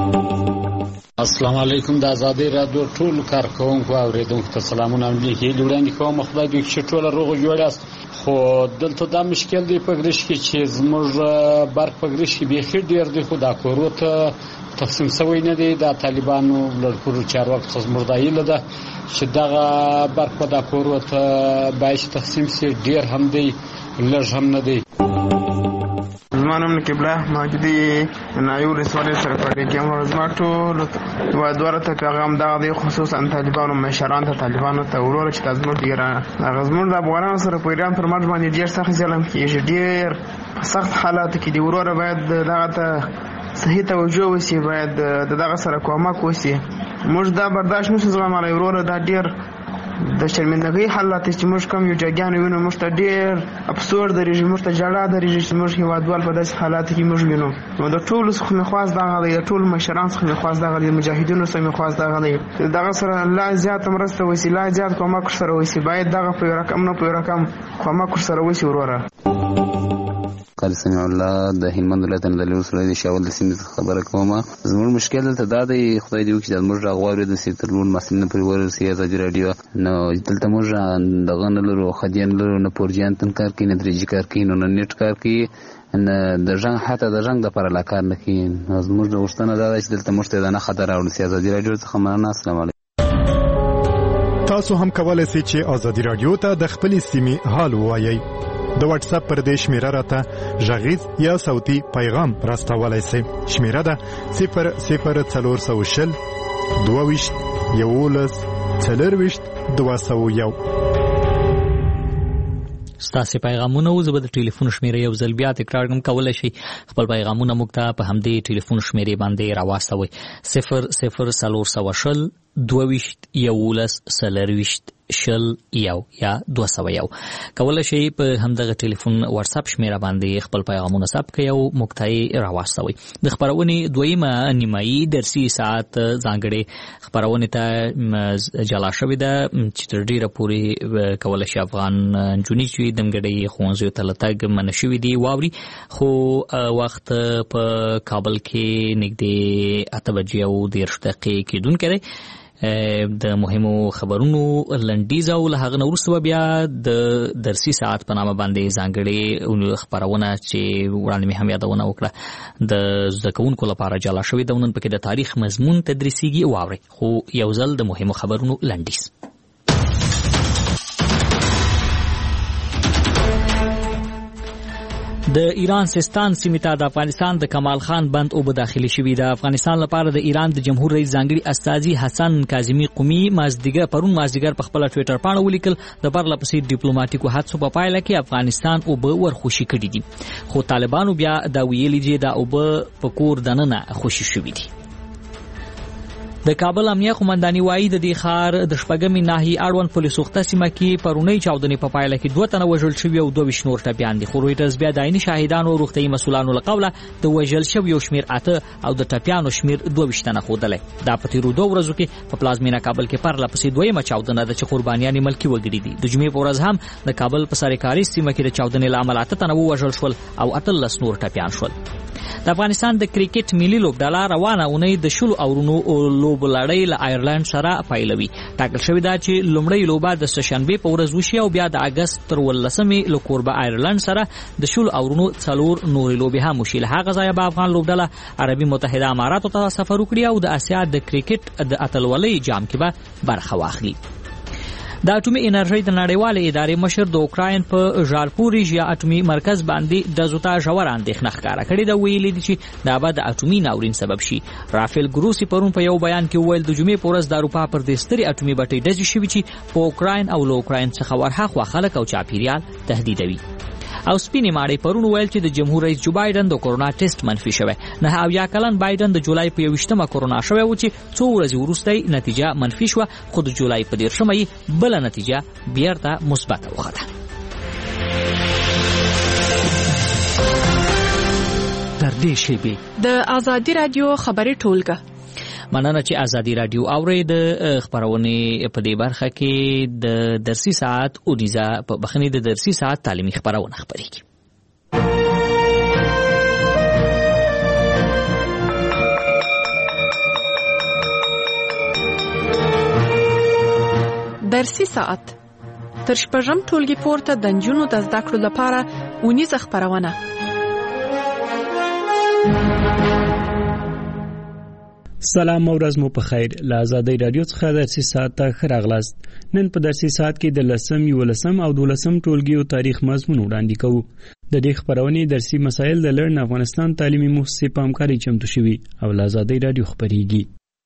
السلام علیکم. د ازادي رادیو ټول کارکوونکو او اوریدونکو ته سلامونه او هیلې وړاندې کوم. خدای دې چې ټول روغ جوړ یاست. خو دلته دا مشکل دی په ګرش کې چې زموږ برق په ګرش کې بیخي ډېر دی، خو دا کورو ته تقسیم شوی نه دی. د طالبانو لړکورو چارواکو څخه زموږ دا هیله ده چې دغه برق په دا کورو ته باید تقسیم شي. ډېر هم دی لږ هم نه دی. زما نوم نقیب الله ماجدي نایور رسول سره پاتې کوم. زما ټول و دوره ته پیغام دا دی، خصوصا طالبانو مشران ته طالبانو ته ورور چې تاسو موږ ډیر غزمون د افغانانو سره په ایران پر مرز باندې ډیر سخت ظلم کیږي. ډیر سخت حالات کې دی ورور باید دغه ته صحیح توجه وسی، باید دغه سره کومک وسی. موږ دا برداشت نشو زغملای. ورور دا ډیر د شرمندګۍ حالات چې موږ کوم یو جګیان وینو، موږ ته ډېر افسوس درېږي، موږ ته ژړا درېږي چې موږ هېوادوال په داسې حالات کې موږ وینو. نو د ټولو څخه مې خواست دغه دی، د ټولو مشرانو څخه مې خواست دغه دی، مجاهدینو څخه مې خواست دغه دی، دغه سره لا زیاته مرسته وسي، لا زیات کومک سره وسي. باید دغه په یو رقم نه په یو رقم کومک سره وسي. وروره قاری سمیع الله د هلمند ولایت د لوی ولسوالۍ شاول د سیمې څخه خبره کوم. زموږ مشکل دلته دا دی، خدای دې وکړي چې موږ راغواړو د سیترلون مسلې پورې ورسې ازادي رادیو. نو دلته موږ دغه نه لرو، خدیان لرو، نه پورجیان تن کار کوي، نه درېجي کار کوي، نو نه نیټ کار کوي، نه د ژوند حتی د ژوند لپاره لا کار نه کوي. زموږ د غوښتنه دا ده چې دلته موږ ته دا نه خطر راوړي. ازادي رادیو څخه مننه. السلام علیکم. تاسو هم کولای شئ چې ازادي رادیو ته د خپلې سیمې حال ووایئ. د واتس اپ پر دې شمیره راته غږیز یا صوتي پیغام راستولای شئ. شمیره ده صفر صفر څلور سوه شل دوه ویشت یولس څلور ویشت دوه سوه یو. ستاسو پیغامونه او زبر د ټلیفون شمیره یو ځل بیا تکرار کوم. کولای شئ خپل پیغامونه موږ ته په همدې ټلیفون شمیره باندې راواستوئ. صفر صفر څلور سوه شل دوه ویشت یولس څلور ویشت شل یو یا دوه سوه یو. کولی شئ په همدغه ټلیفون واتس اپ شمیره باندې خپل پیغامونه ثبت کړئ او موږ ته راواستوئ. د خپرونې دویمه نیمایي درسي ساعت ځانګړې خپرونې ته جلا شوې ده چې تر ډیره پورې کولی شي افغان نجونې چې دمګړۍ ښوونځیو ته له تګ منع شوي دي واوري. خو وخت په کابل کې نږدې اته بجې او دېرش دقیقې کېدونکی دی. د مهمو خبرونو لنډیز او له هغه نه وروسته بیا د درسي ساعت په نامه باندې ځانګړې خپرونه چې وړاندې مې هم یادونه وکړه د زده کوونکو لپاره جلا شوې ده. نن پکې د تاریخ مضمون تدریسیږي واورئ. خو یو ځل د مهمو خبرونو لنډیز. د ایران سیستان سیمې ته د افغانستان د کمال خان بند اوبه داخلي شوي. د افغانستان لپاره د ایران د جمهور رئیس ځانګړي استازي حسن کاظمي قومي مازدیګر پرون مازدیګر په خپل ټویټر پاڼه ولیکل د پرله پسې ډیپلوماټیکو هڅو په پایله کې افغانستان اوبه ورخوشي کړي دي. خو طالبانو بیا دا ویلي چې دا اوبه په کور دننه خوشي شوي دي. د کابل امنیه قومنداني وایي د دې ښار د شپږمې ناحیې اړوند پولیس سوخته سیمه کې پرونۍ چاودنې په پایله کې دوه تنه وژل شوي او دوه ویشت نور ټپیان دي. خو رویټرز بیا د عیني شاهدانو او روغتیایي مسؤلانو له قوله د وژل شویو شمېر اته او د ټپیانو شمېر دوه ویشت تنه ښودلی. دا په تېرو دوه ورځو کې په پلازمینه کابل کې پرله پسې دویمه چاودنه ده چې قربانیان یې ملکي وګړي دي. د جمعې په ورځ هم د کابل په سرکاري سیمه کې د چاودنې له امله اته تنه ووژل شول او اتلس نور ټپیان شول. د افغانستان د کرکټ ملي لوبډله روانه اونۍ د شلو اورونو لوبلړۍ له آیرلند سره پیلوي. ټاکل شوې ده چې لومړۍ لوبه د سهشنبې په ورځ وشي او بیا د اګست تر ولسمې له کوربه آیرلند سره د شلو اورونو څلور نورې لوبې هم وشي. له هغه ځایه به افغان لوبډله عربي متحده اماراتو ته سفر وکړي او د اسیا د کرکټ د اتلولۍ جام کې به برخه واخلي. د اټومي انرژۍ د نړیوالې ادارې مشر د اوکراین په ژارپوریژیا اټومي مرکز باندې ډزو ته ژوره اندېښنه ښکاره کړې ده. ویلي دي چې دا به د اټومي ناورین سبب شي. رافیل ګروسي پرون په یو بیان کې وویل د جمعې په ورځ د اروپا پر دې سترې اټومي بټۍ ډزې شوي چې په اوکراین او له اوکراین څخه ورهاخوا خلک او چاپیریال تهدیدوي. او سپینې ماړې پرون ویل چې د جمهور رئیس جو بایدن د کورونا ټیسټ منفي شوی. نه اویا کلن بایدن د جولای په یوویشتمه کورونا شوی و چې څو ورځې وروسته نتیجه منفي شوه خو د جولای په دېرشمه یې بله نتیجه بیرته مثبته وخته. تر دې شیبې د ازادي رادیو خبري ټولګه. مننه چې ازادي رادیو اوري. د خبرونې په دې برخه کې د درسي ساعت اونیزه په بخنې د درسي ساعت تعلیمي خبرونه خبرېږي. درسي ساعت تر شپږم ټولګي پورته د نجونو د زده کړو لپاره اونیزه خبرونه. سلام او ورځ مو په خیر. له آزادۍ رادیو څخه درسي ساعت ته ښه راغلاست. نن په درسي ساعت کې د لسم، یولسم او دولسم ټولګیو تاریخ مضمون وړاندې کوو. د دې خبرونې درسي مسایل د لرن افغانستان تعلیمي مؤسسې په همکارۍ چمتو شوي او له آزادۍ رادیو خپرېږي.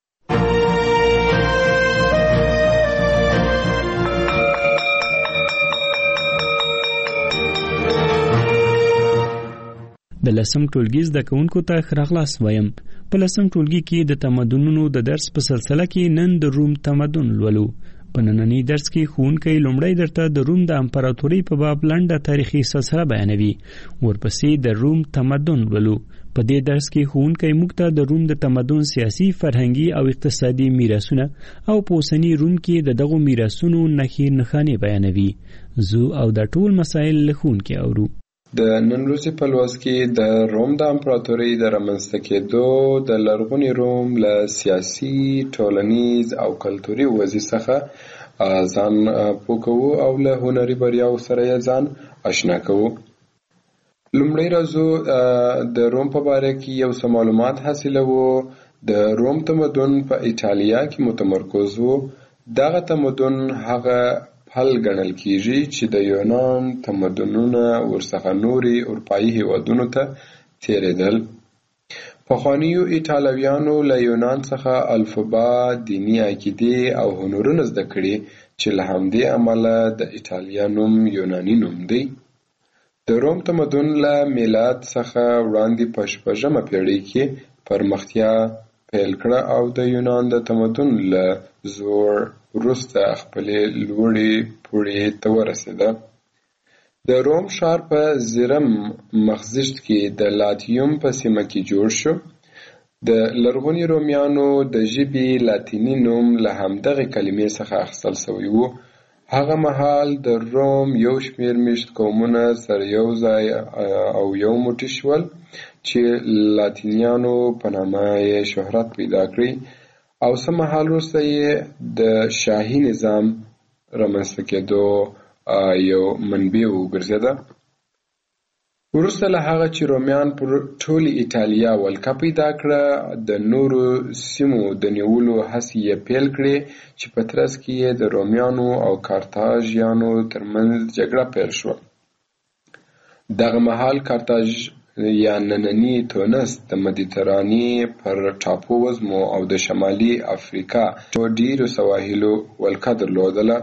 د لسم ټولګي زده کوونکو ته ښه راغلاست وایم. په لسم ټولګي کې د تمدنونو د درس په سلسله کې نن د روم تمدن لولو. په نننی درس کې ښوونکی لومړی درته د روم د امپراتورۍ په باب لنډه تاریخي سلسله بیانوي. ورپسې د روم تمدن لولو. په دې درس کې ښوونکی موږ ته د روم د تمدن سیاسي، فرهنګي او اقتصادي میراثونه او په اوسني روم کې د دغو میراثونو نښې نښانې بیانوي. زه او دا ټول مسایل له ښوونکي اورو. د نن ورځې په لوست کې د روم د امپراتورۍ د رامنځته کېدو د لرغوني روم له سیاسي، ټولنیز او کلتوري وضعې څخه ځان پوه کوو او له هنري بریاو سره یې ځان آشنا کوو. لومړی راځو د روم په باره کې یو څه معلومات حاصلوو. د روم تمدن په ایټالیا کې متمرکز و. دغه تمدن هغه حل ګڼل کیږي چې د یونان تمدنونه ورڅخه نوري اروپایي هیوادونو ته تیرېدل. پخوانیو ایټالویانو له یونان څخه الفبا، دیني عقیدې او هنرونه زده کړي چې له همدې امله د ایټالیا نوم یوناني نوم دی. د روم تمدن له میلاد څخه وړاندې په شپږمه پیړۍ کې پرمختیا پیل کړه او د یونان د تمدن له زوړ وروسته خپلې لوړې پوړې ته ورسېده. د روم ښار په زیرم مخزشت کې د لاتیوم په سیمه کې جوړ شو. د لرغوني رومیانو د ژبې لاتیني نوم له همدغې کلمې څخه اخیستل شوی و. هغه مهال د روم یو شمېر میشت قومونه سره یو ځای او یو موټی شول چې لاتینیانو په نامه یې شهرت پیدا کړی او څه مهال وروسته یې د شاهي نظام رامنځته کېدو یو منبع وګرځېده. وروسته له هغه چې رومیان پر ټولې ایټالیا ولکه پیدا کړه، د نورو سیمو د نیولو هڅې یې پیل کړې چې په ترڅ کې یې د رومیانو او کارتاژیانو ترمنځ جګړه پیل شوه. دغه مهال کارتاژ یا نننی تونس د مدیترانې پر ټاپو وزمو او د شمالي افریقا ډیرو سواحلو ولکه درلودله.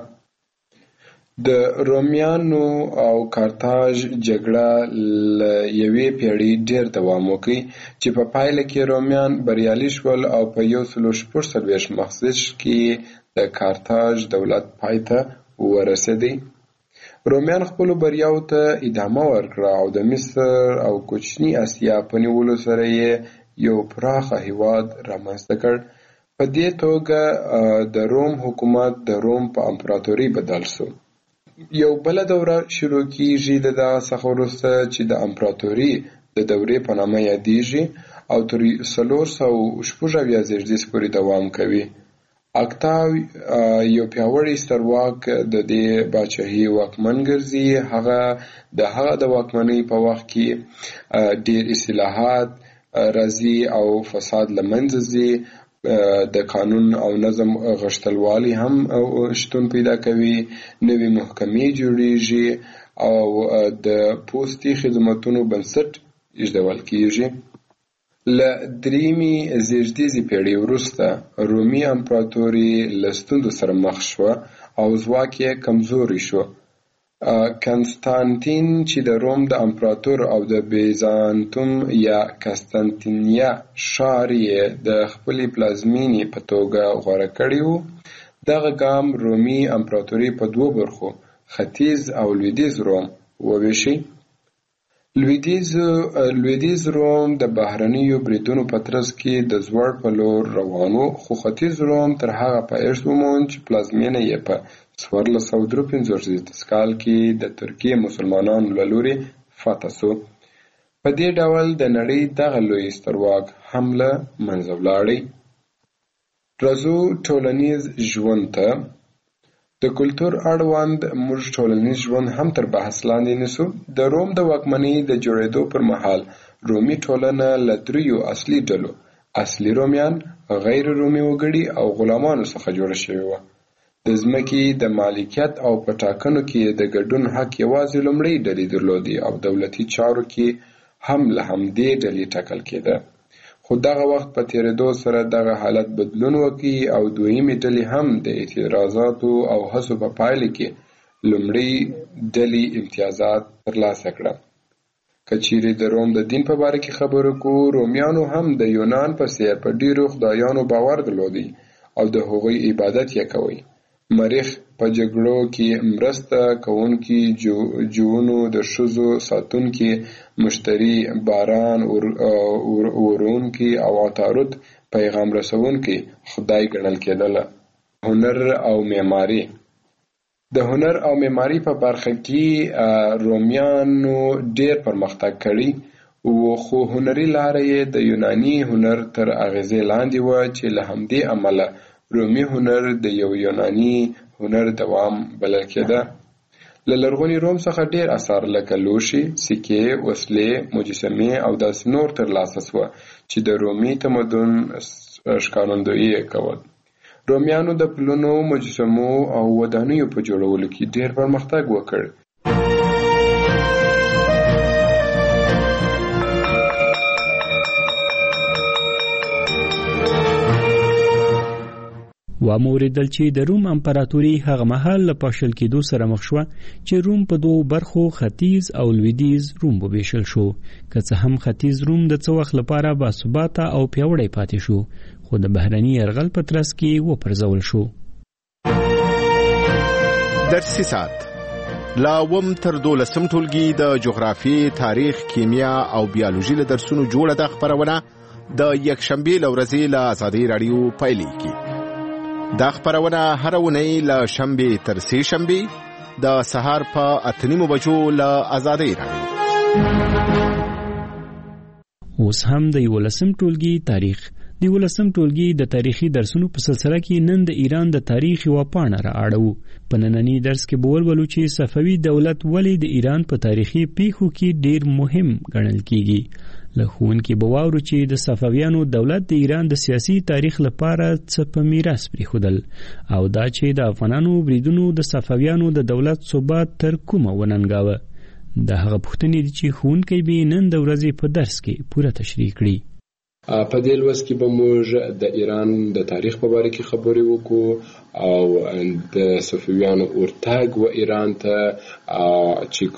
د رومیانو او کارتاژ جګړه له یوې پیړۍ ډیر دوام وکړ چې په پایله کې رومیان بریالي شول او په یو سلو شپږ څلوېښت مخزش کې د کارتاژ دولت پای ته ورسېدی. رومیان خپلو بریاوو ته ادامه ورکړه او د مصر او کوچني اسیا په نیولو سره یې یو پراخه هیواد رامنځته کړ. په دې توګه د روم حکومت د روم په امپراتوري بدل شو. یو بله دوره شروع کیږي د دغه څخه وروسته چې د امپراتوري د دورې په نامه یادیږي او تر څلور سوه شپږ اویا زېږدیز پورې دوام کوي. اکتاو یو پیاوړی سترواک د دې پاچاهۍ واکمن ګرځي. هغه د هغه د واکمنۍ په وخت کې ډېر اصلاحات راځي او فساد له منځه ځي. د قانون او نظم غښتلوالی هم شتون پیدا کوي. نوې محکمې جوړیږي او د پوستي خدمتونو بنسټ ایښودل کیږي. له دریمې زېږدیزې پیړۍ وروسته رومي امپراتوري له ستونزو سره مخ شوه او ځواک یې کمزوری شو. کنستانتین چې د روم د امپراتور او د بیزانتوم یا کستانتینیا ښار یې د خپلې پلازمینې په توګه غوره کړی و. دغه ګام رومي امپراتوري په دوو برخو ختیځ او لویدیځ روم وویشي. لویدیځ روم د بهرنیو بریدونو په ترڅ کې د زوړ په لور روان و، خو ختیځ روم تر هغه پایښت وموند چې پلازمینه یې په څوارلس سوه درې پنځوس کال کې د ترکیې مسلمانانو له لوري فتح شو. په دې ډول د نړۍ دغه لوی سترواک هم له منځه ولاړی. راځو ټولنیز ژوند ته. د کلتور اړوند موږ ټولنیز ژوند هم تر بحث لاندې نیسو. د روم د واکمنۍ د جوړېدو پر مهال رومي ټولنه له دریو اصلي ډلو، اصلي رومیان، غیر رومي وګړي او غلامانو څخه جوړه شوې وه. د ځمکې د مالکیت او په ټاکنو کې د ګډون حق یوازې لومړۍ ډلې درلودې او دولتي چارو کې هم له همدې ډلې ټاکل کېده. خو دغه وخت په تېرېدو سره دغه حالت بدلون وکړي او دویمې ډلې هم د اعتراضاتو او هڅو په پایله کې لومړۍ ډلې امتیازات ترلاسه کړه. که چیرې د روم د دین په باره کې خبرې کوو، رومیانو هم د یونان په څېر په ډېرو خدایانو باور درلودی او د هغوی عبادت یې کوي. مریخ په جګړو کې مرسته کوونکي، جوونو د ښځو ساتونکي، مشتري، باران ورونکي او عطارد پیغام رسونکي خدای ګڼل کېدله. هنر او معماري. د هنر او معماري په برخه کې رومیانو ډېر پرمختګ کړی و، خو هنري لاره یې د یوناني هنر تر اغېزې لاندې وه چې له همدې امله رومي هنر د یو یوناني هنر دوام بلل کېده. له لرغوني روم څخه ډېر اثار لکه لوښي، سکې، وسلې، مجسمې او داسې نور ترلاسه شوه چې د رومي تمدن ښکارندویي یې کول. رومیانو د پلونو، مجسمو او ودانیو په جوړولو کې ډېر پرمختګ وکړ. واموریدل چې د روم امپراتوري هغه مهال له پاشل کېدو سره مخ شوه چې روم په دوو برخو ختیځ او لویدیځ روم وویشل شو. که څه هم ختیځ روم د څه وخت لپاره باثباته او پیاوړی پاتې شو، خو د بهرني یرغل په ترڅ کې وپرځول شو. درسي سات لا وم تر دولسم ټولګي د جغرافي، تاریخ، کیمیا او بیولوژي له درسونو جوړه د خبرونه د یکشنبه لورځي له آزادي رادیو پایلې کی. د خبرونه هر ونی له شنبه تر سه شنبه د سهار په اتنیمو بجو له آزادي رادیو. اوس هم د یولسم ټولګي تاریخ د یولسم ټولګي د تاریخي درسونو په سلسله کې نن د ایران د تاریخ یوه پاڼه رااړو. په نننی درس کې به ولولو چې صفوي دولت ولې د ایران په تاریخي پیښو کې ډیر مهم ګڼل کیږي. له ښوونکي به واورو چې د صفویانو دولت د ایران د سیاسي تاریخ لپاره څه په میراث پرېښودل او دا چې د افغانانو بریدونو د صفویانو د دولت ثبات تر کومه وننګاوه. د هغه پوښتنې دي چې ښوونکی به نن د ورځې په درس کې پوره تشریح کړي. په دې لوست کې به موږ د ایران د تاریخ په اړه کې خبرې وکړو او د صفویانو ورتګ و ایران ته چې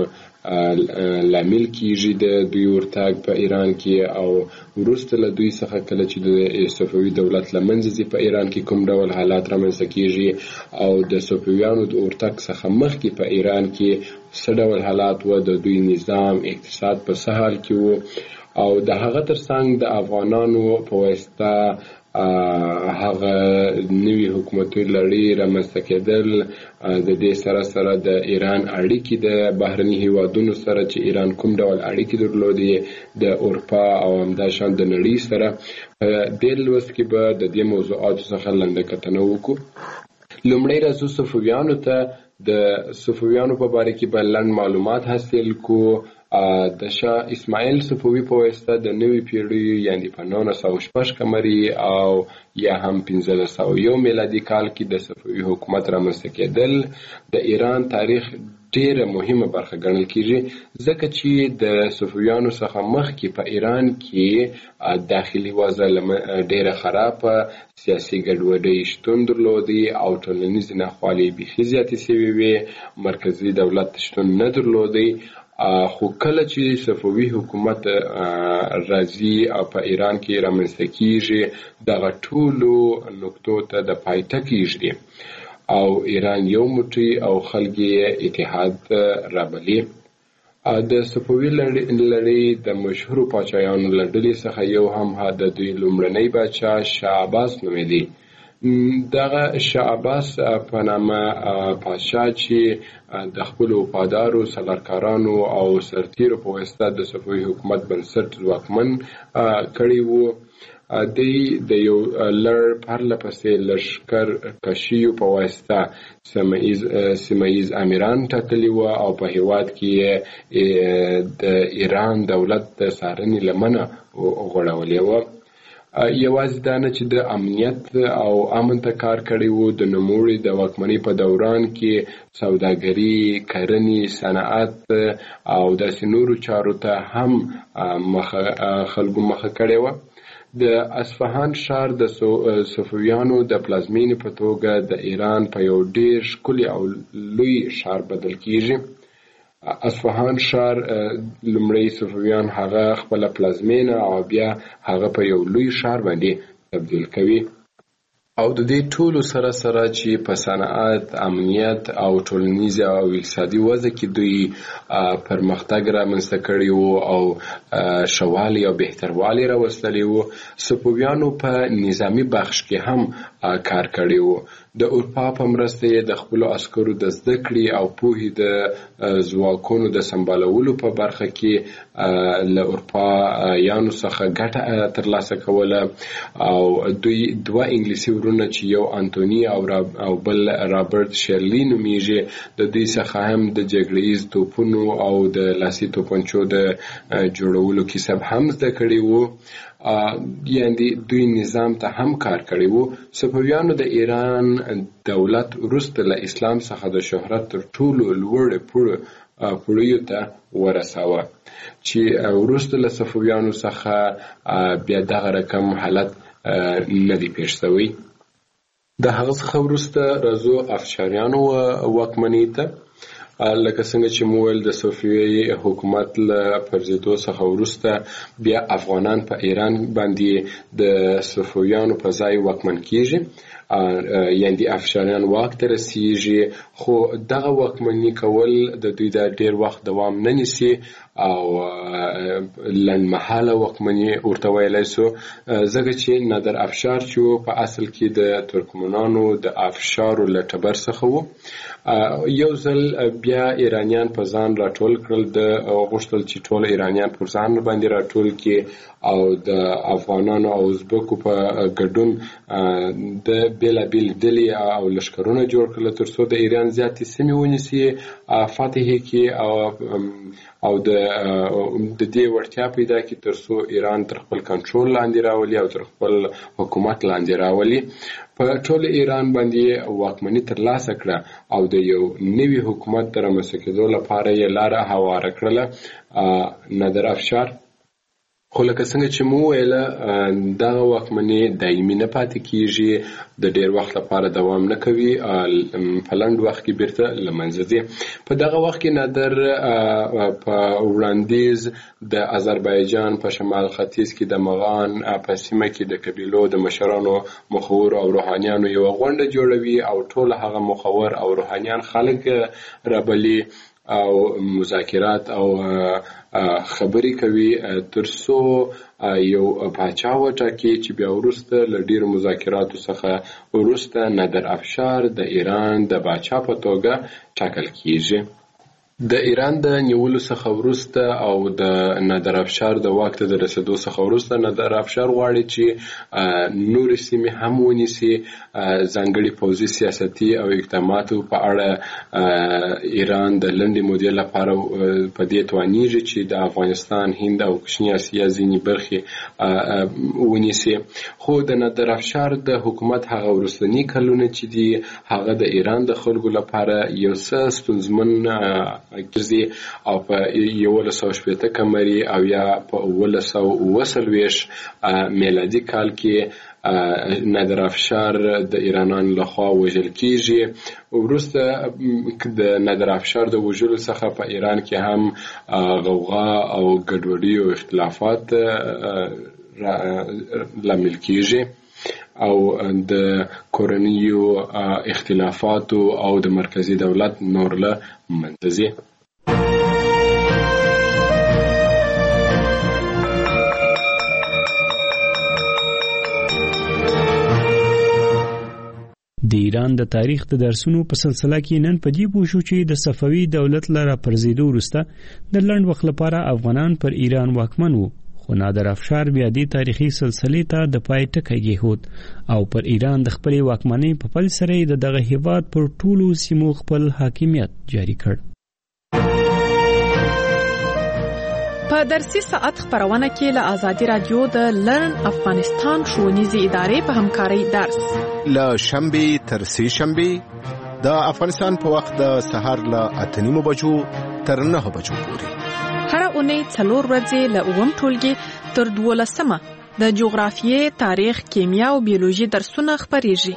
کوم لامل کیږي د دوی ورتګ په ایران کې او وروسته له دوی څخه کله چې د صفوي دولت له منځه ځي په ایران کې کوم ډول حالات رامنځته کیږي او د صفویانو د ورتګ څخه مخکې په ایران کې څه ډول حالات و، د دوی نظام اقتصاد په څه حال کې و او د هغه ترڅنګ د افغانانو په واسطه هغه نوي حکومتي لړۍ رامنځته کېدل، د دې سره سره د ایران اړیکې د بهرني هیوادونو سره چې ایران کوم ډول اړیکې درلودې د اروپا او همداشان د نړۍ سره. په دې لوست کې به د دې موضوعاتو څخه لنډه کتنه وکړو. لومړی راځو صفویانو ته. د صفویانو په باره کې به لنډ معلومات حاصل کو. د شاه اسماعیل صفوي په واسطه د نوې پیړۍ یعنې په نولس سوه شپږ قمري او یا هم پنځلس سوه یو میلادي کال کې د صفوي حکومت رامنځته کېدل د ایران تاریخ ډیره مهمه برخه ګڼل کیږي ځکه چې د صفویانو څخه مخکې په ایران کې داخلي وضع ډیره خرابه، سیاسي ګډوډۍ شتون درلودي او ټولنیز ناخوالې بیخي زیاتې سوې وې، مرکزي دولت شتون نه درلودي. خو کله چې صفوي حکومت راځي او په ایران کې رامنځته کیږي دغه ټولو نقطو ته د پای ټکی کیږي او ایران یو موټی او خلک یې اتحاد رابلي. د صفوي لړۍ د مشهورو پاچایانو له ډلې څخه یو هم د دوی لومړنی پاچا شاه عباس نومیده. دغه شاه عباس په نامه پاچا چې د خپل وفادارو سلاکارانو او سرتیرو په واسطه د صفوي حکومت بنسټ ځواکمن کړی وو. دوی د یو لړ پرله پسې لښکر کشیو په واسطه سیمه ییز امیران ټاکلي وو او په هیواد کې د ایران دولت د څارنې لمنه غوړولې وه. یوازې دا نه چې د امنیت او امن ته کار کړی وو، د نوموړي د واکمنۍ په دوران کې سوداګري، کرنې، صنعت او داسې نورو چارو ته هم خلکو مخه کړې وه. د اصفهان ښار د صفویانو د پلازمینې په توګه د ایران په یو ډیر ښکلي او لوی ښار بدل کیږي. اصفهان ښار لومړی صفویان هغه خپله پلازمینه او بیا هغه په یو لوی ښار باندې تبدیل کوي او د دې ټولو سره سره چې په صنعت، امنیت او ټولنیز او اقتصادي وضع کې دوی پرمختګ رامنځته کړی وو او ښهوالی او بهتروالی راوستلی وو. صفویانو په نظامي بخش کې هم کار کړی وو. د اروپا په مرسته یې د خپلو عسکرو د زده کړې او پوهې د ځواکونو د سمبالولو په برخه کې له اروپایانو څخه ګټه ترلاسه کوله او دوی دوه انګلیسي ورونه چې یو انتوني او بل رابرټ شیرلی نومیږي د دوی څخه هم د جګړه ییز توپونو او د لاسي توپنچو د جوړولو کسب هم زده کړی وو. یعنی دوی نظام ته هم کار کړی وو. صفویانو د ایران دولت وروسته له اسلام څخه د شهرت تر ټولو لوړ پوړیو ته ورساوه چې وروسته له صفویانو څخه بیا دغه رقم حالت نه دی پیښ شوی. د هغه څخه وروسته راځو افشاریانو واکمنۍ ته. لکه څنګه چې مو ویل د صفوي حکومت له پرځېدو څخه وروسته بیا افغانان په ایران باندې د صفویانو په ځای واکمن کیږي. یعنی د افشاریان واک ته رسیږي، خو دغه واکمني کول د دوی د ډیر وخت دوام نه نیسي او لنډمهاله واکمني ورته ویلی سو، ځکه چې نادر افشار چې په اصل کې د ترکمنانو د افشارو له ټبر څخه و. یو ځل بیا ایرانیان په ځان راټول کړل، د غوښتل چې ټول ایرانیان پر ځان باندې راټول کړي او د افغانانو او ازبکو په ګډون د بېلابېل ډلې او لښکرونه جوړ کړل تر څو د ایران زیاتې سیمې ونیسي، فتحې کړي او او د د دې وړتیا پیدا کړي تر څو ایران تر خپل کنټرول لاندې راولي او تر خپل حکومت لاندې راولي. په ټول ایران باندې واکمني ترلاسه کړه او د یو نوي حکومت د رامنځته کېدو لپاره یې لاره هواره کړله نادر افشار. خو لکه څنګه چې مو ویله دغه واکمني دایمي نه پاتې کیږي، د ډیر وخت لپاره دوام نه کوي، په لنډ وخت کې بیرته له منځه ځي. په دغه وخت کې نادر په وړاندیز د آذربایجان په شمال ختیځ کې د مغان په سیمه کې د قبیلو د مشرانو، مخورو او روحانیانو یو غونډه جوړوي او ټول هغه مخور او روحانیان خلک رابلي او مذاکرات او خبرې کوي تر څو یو پاچا وټاکي چې بیا وروسته له ډیرو مذاکراتو څخه وروسته نادر افشار د ایران د پاچا په توګه ټاکل کیږي. د ایران د نیولو څخه وروسته او د نادر افشار د واک ته د رسیدو څخه وروسته نادر افشار غواړي چې نورې سیمې هم ونیسي. ځانګړي پوځي سیاستي او اقداماتو په اړه ایران د لنډې مودې لپاره په دې توانیږي چې د افغانستان، هند او کوچني اسیا ځینې برخې ونیسي. خو د نادر افشار د حکومت هغه وروستني کلونه چې دي هغه د ایران د خلکو لپاره یو څه ستونزمن ګرځي او په یولس سوه شپېته قمري او یا په اوولس سوه اوه څلوېښت میلادي کال کې نادر افشار د ایرانانو لخوا وژل کیږي. وروسته د نادر افشار د وژلو څخه په ایران کې هم غوغا او ګډوډي او اختلافات لامل کیږي او د کورنیو اختلافاتو او د مرکزی دولت نور له منځه ځي. د ایران د تاریخ د درسونو په سلسله کې نن په دې پوه شو چې د صفوي دولت لاره پرځېدو وروسته د لنډ وخت لپاره افغانان پر ایران واکمن وو، خو نادر افشار بیا دې تاریخي سلسلې ته د پای ټکی کېښود او پر ایران د خپلې واکمنۍ په پل سره د دغه هېواد پر ټولو سیمو خپل حاکمیت جاري کړ. په درسي ساعت خبرونه کې له آزادي رادیو د لرن افغانستان ښوونیزې ادارې په همکارۍ درس له شنبې تر سې شنبې د افغانستان په وخت د سهار له اته نیمو بجو تر نهه بجو پورې هر اونۍ څلور ورځې له اووم ټولګي تر دولسمه د جغرافیې، تاریخ، کیمیا او بیولوژي درسونه خپریږي.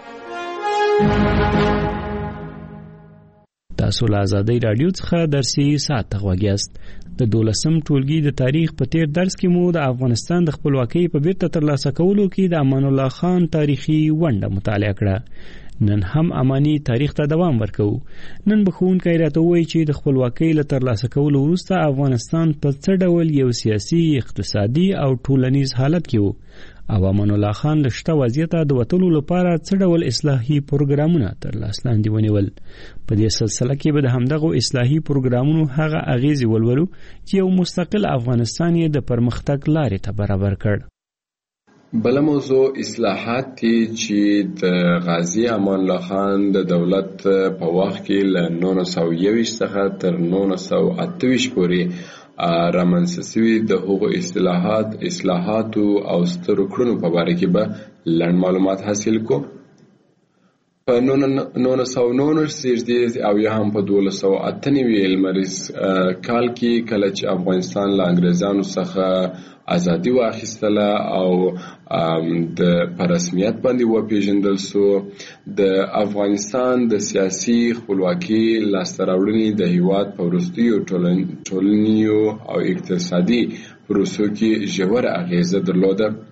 تاسو له آزادۍ رادیو څخه درسي ساعت ته غوږ یاست. د دولسم ټولګي د تاریخ په تیر درس کې مو د افغانستان د خپلواکۍ په بیرته ترلاسه کولو کې د امان الله خان تاریخي ونډه مطالعه کړه. نن هم امانی تاریخ ته دوام ورکو. نن به ښوونکی راته وایي چې د خپلواکۍ له ترلاسه کولو وروسته افغانستان په څه ډول یو سیاسي، اقتصادي او ټولنیز حالت کې و او امان الله خان له شته وضعیته د وتلو لپاره څه ډول اصلاحي پروګرامونه تر لاس لاندې ونیول. په دې سلسله کې به د همدغو اصلاحي پروګرامونو هغه اغیزې ولولو چې یو مستقل افغانستان یې د پرمختګ لارې ته برابر کړ. بل موضوع اصلاحات دي چې د غازی امان الله خان د دولت په وخت کې له نولس سوه یوویشت څخه تر نولس سوه اته ویشت پورې رامنځته شوي د هغو اصلاحات اصلاحاتو او سترو کړنو په باره کې به لنډ معلومات حاصل کو. په نولس سوه نولس زیږدي او یا هم په دولس سوه اته نوي لمریز کال کې کله چې افغانستان له انګریزانو څخه ازادي واخیستله او د په رسمیت باندې وپیژندل سو، د افغانستان د سیاسي خپلواکۍ لاسته راوړنې د هیواد په وروستیو ټولنیزو او اقتصادي پروسو کې ژوره اغیزه درلوده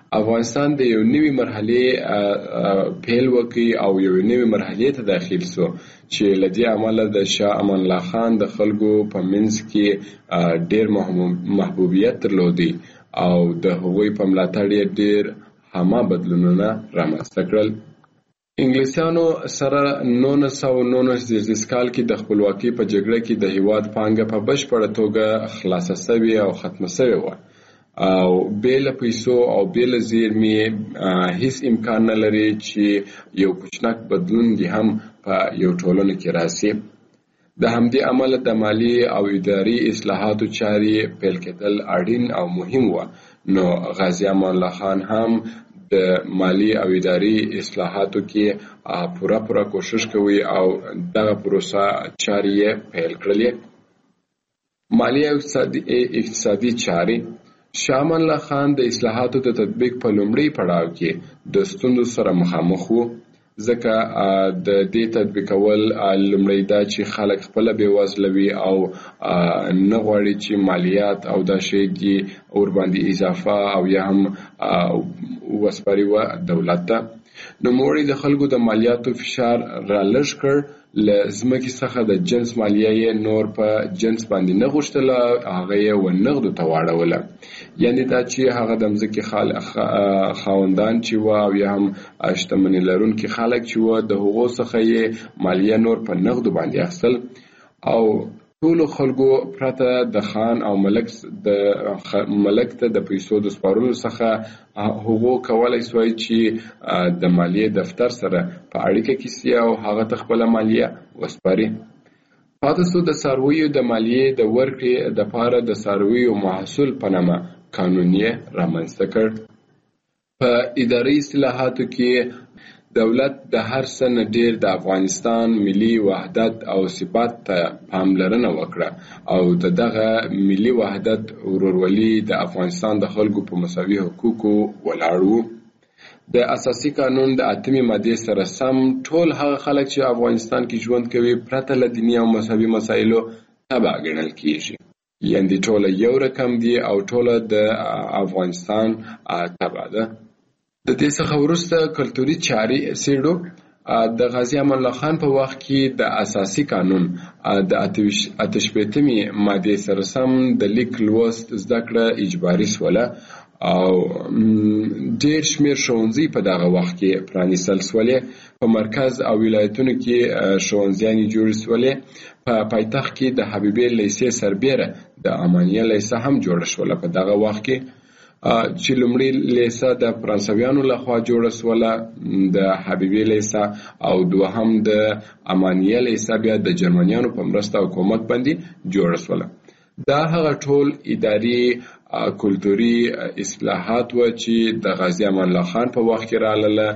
افغانستان د یو نوې مرحله پیل وکړي او یو نوې مرحله ته داخل سو چې لدې عمله د شاه امان الله خان د خلکو په منځ کې ډېر محبوبیت درلودي او د هغوی په ملاتړ یې ډېر هما بدلونونه رامنځته کړل. انګلیسانو سره نولس سوه نولس زیږدیز کال کې د خپلواکۍ په جګړه کې د هیواد پانګه په بشپړه توګه خلاصه سوې او ختمه سوې وه او بېل پیسو او بېل زیرمې هیڅ امکان نه لري چې یو کوچنک بدلون دې هم په یو ټولنه کې راسي. د همدې امله د مالی او اداري اصلاحاتو چارې پیل کېدل اړین او مهم وه. نو غازي امان الله خان هم د مالی او اداري اصلاحاتو کې پوره پوره کوشش کوي او دغه پروسه چارې پیل کړلې. مالی او اقتصادي چارې شاه امان الله خان د اصلاحاتو د تطبیق په لومړي پړاو کې د ستونزو سره مخامخ وو، ځکه د دې تطبیقول لومړی دا چې خلک خپل بېوزله وي او نه غواړي چې مالیات او دا شی دي ور باندې اضافه او یا هم وسپاري و دولت ته. نو موړي د خلکو د مالیاتو فشار را لږ کړ، له ځمکې څخه د جنس مالیه یې نور په جنس باندې نه غوښتله، هغه یې و نغدو ته واړوله. یعنې دا چې هغه د ځمکې خاوندان چې وه او یا هم شتمني لرونکي خلک چې وه د هغو څخه یې مالیه نور په نغدو باندې اخیستل او ټولو خلکو پرته د خان او ملک د ملک ته د پیسو د سپارلو څخه هغو کولای سوای چې د مالیې دفتر سره په اړیکه کې سي او هغه ته خپله مالیه وسپاري. پاتې سو د څارویو د مالیې د ورکړې دپاره د څارویو محصول په نامه قانون یې رامنځته کړ. په اداري اصلاحاتو کې دولت د هر څه نه ډېر د افغانستان ملي وحدت او ثبات ته پاملرنه وکړه او د دغه ملي وحدت ورورولي د افغانستان د خلکو په مساوي حقوقو ولاړ و. د اساسي قانون د اتمې مادې سره سم ټول هغه خلک چې افغانستان کې ژوند کوي پرته له دیني او مذهبي مسایلو تبع ګڼل کیږي، یعنې ټوله یو رقم دي او ټوله د افغانستان تبع ده. د دې څخه وروسته کلتوري چارې څېړو. د غازي امان الله خان په وخت کې د اساسي قانون د اته شپېتمې مادې سره سم د لیک لوست زده کړه اجباري سوله او ډېر شمېر ښوونځي په دغه وخت کې پرانیستل سولې. په مرکز او ولایتونو کې ښوونځیانې جوړې سولې. په پایتخت کې د حبیبې لیسې سربیره د امانیه لیسه هم جوړه شوله په دغه وخت کې، چې لومړی لیسه د فرانسویانو لخوا جوړه سوله، د حبیبې لیسه او دوهم د امانیه لیسه بیا د جرمنیانو په مرسته او کومک باندې جوړه سوله. دا هغه ټول اداري کلتوري اصلاحات و چې د غازي امان الله خان په وخت کې راغله.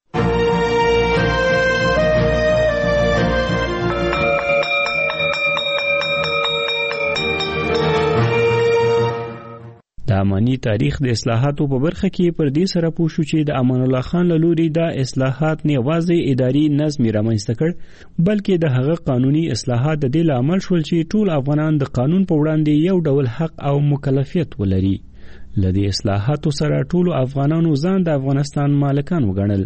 د امانی تاریخ د اصلاحاتو په برخه کې پر دې سره پوه شو چې د امان الله خان له لوري دا اصلاحات نه یوازې اداري نظم رامنځته کړ بلکې د هغه قانوني اصلاحات د دې لامل شول چې ټول افغانان د قانون په وړاندې یو ډول حق او مکلفیت ولري. لدې اصلاحاتو سره ټول افغانانو ځان د افغانستان مالکان وګڼل.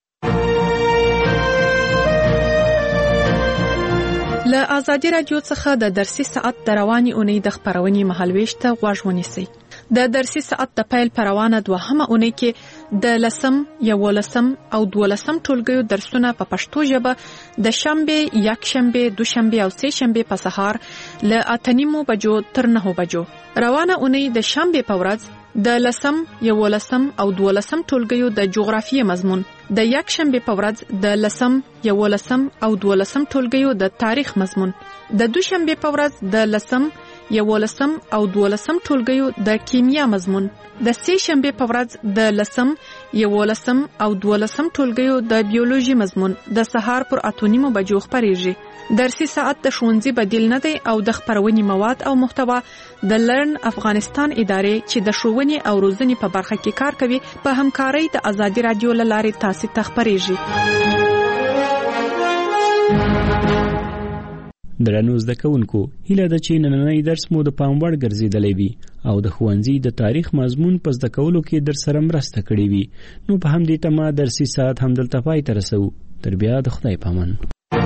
له آزادي رادیو څخه د درسي ساعت د رواني اونۍ د خبرونې مهالويش ته غوږ ونیسئ. د درسي ساعت د پیل پروانه دوهمه اونۍ کې د لسم، یولسم او دولسم ټولګیو درسونه په پښتو ژبه د شنبه، یکشنبه، دوشنبه او سه شنبه په سهار له اته نیمو بجو تر نهو بجو. روانه اونۍ د شنبه په ورځ د لسم، یولسم او دولسم ټولګیو د جغرافیې مضمون، د یکشنبه په ورځ د لسم، یولسم او دولسم ټولګیو د تاریخ مضمون، د دوشنبه په ورځ د لسم، یولسم او دولسم ټولګیو د کیمیا مضمون، د سه شنبه په ورځ د لسم، یولسم او دولسم ټولګیو د بیولوژي مضمون د سهار پر اته نیمو بجو خبرېږي. درسي ساعت د ښوونځي بدیل نه دی او د خبرونې مواد او محتوا د لرن افغانستان ادارې چې د ښوونې او روزنې په برخه کې کار کوي په همکارۍ د آزادي رادیو له لارې تاسو ته خبرېږي. درنو زده کوونکو هیله ده چې نننی درس مو د پام وړ ګرځېدلی وي او د ښوونځي د تاریخ مضمون په زده کولو کې در سره مرسته کړې وي. نو په همدې تمه درسي ساعت همدلته پای ته رسوو. تر بیا د خدای پامان.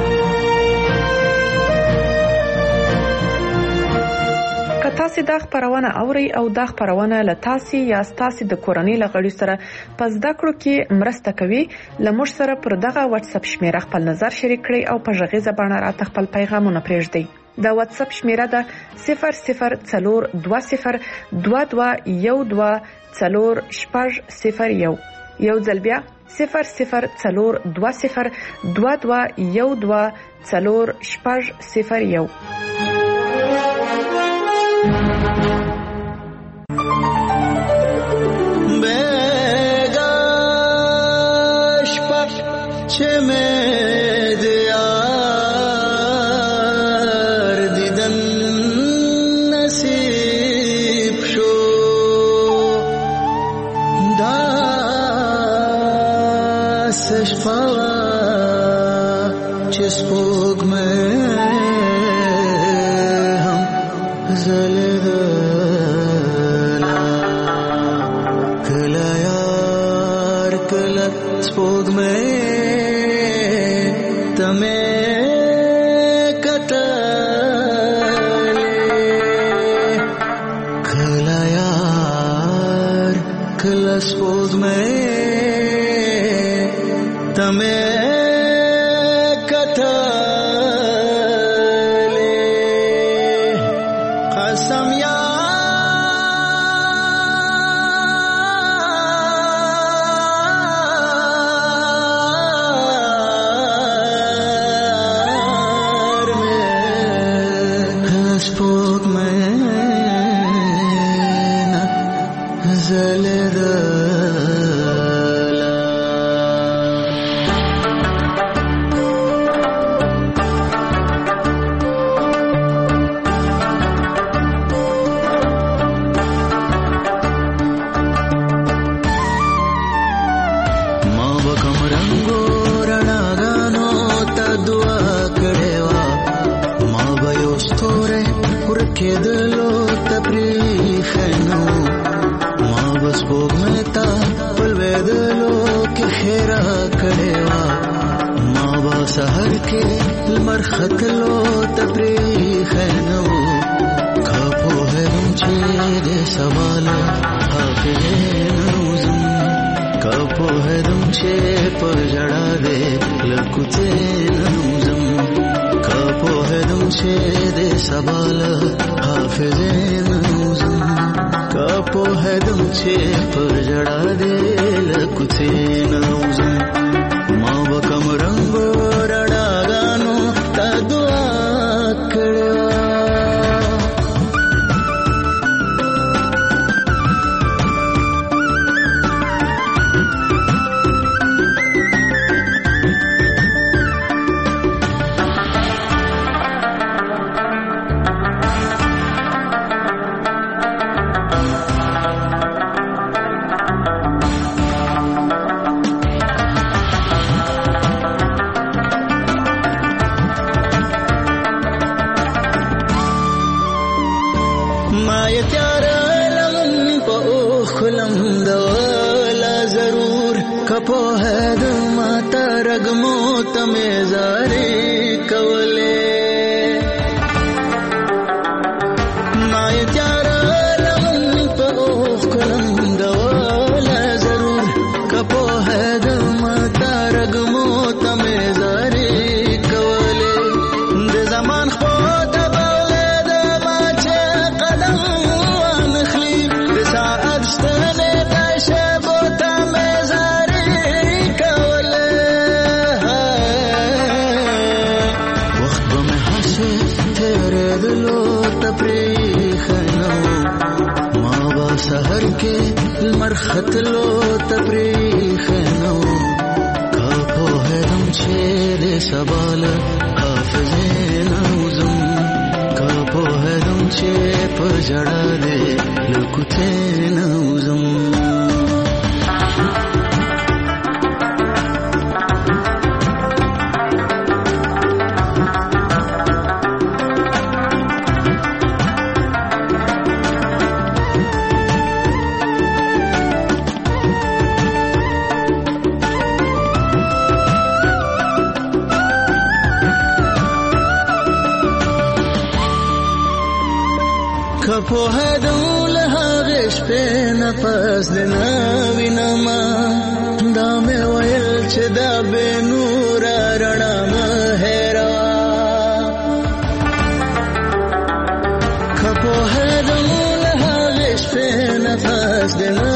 که تاسو دا خبرونه اورئ او دا خبرونه له تاسو یا تاسو د کورنۍ لغړي سره پس دا کړو کې مرسته کوي لمر سره پر دغه واتس اپ شمیره خپل نظر شریک کړئ او په ژغې زبانه را خپل پیغامونه پرېږدئ. دا واتس اپ شمیره ده صفر صفر څلور دوه صفر دوه دوه یو دوه څلور شپږ صفر یو. یو ځل بیا صفر صفر څلور دوه صفر دوه دوه یو دوه څلور شپږ صفر یو. خپو هدول هغش په نفس دنا وینما دا مې ویل چې دا به نور رڼا مهرا خپو هدول هغش په نفس دنا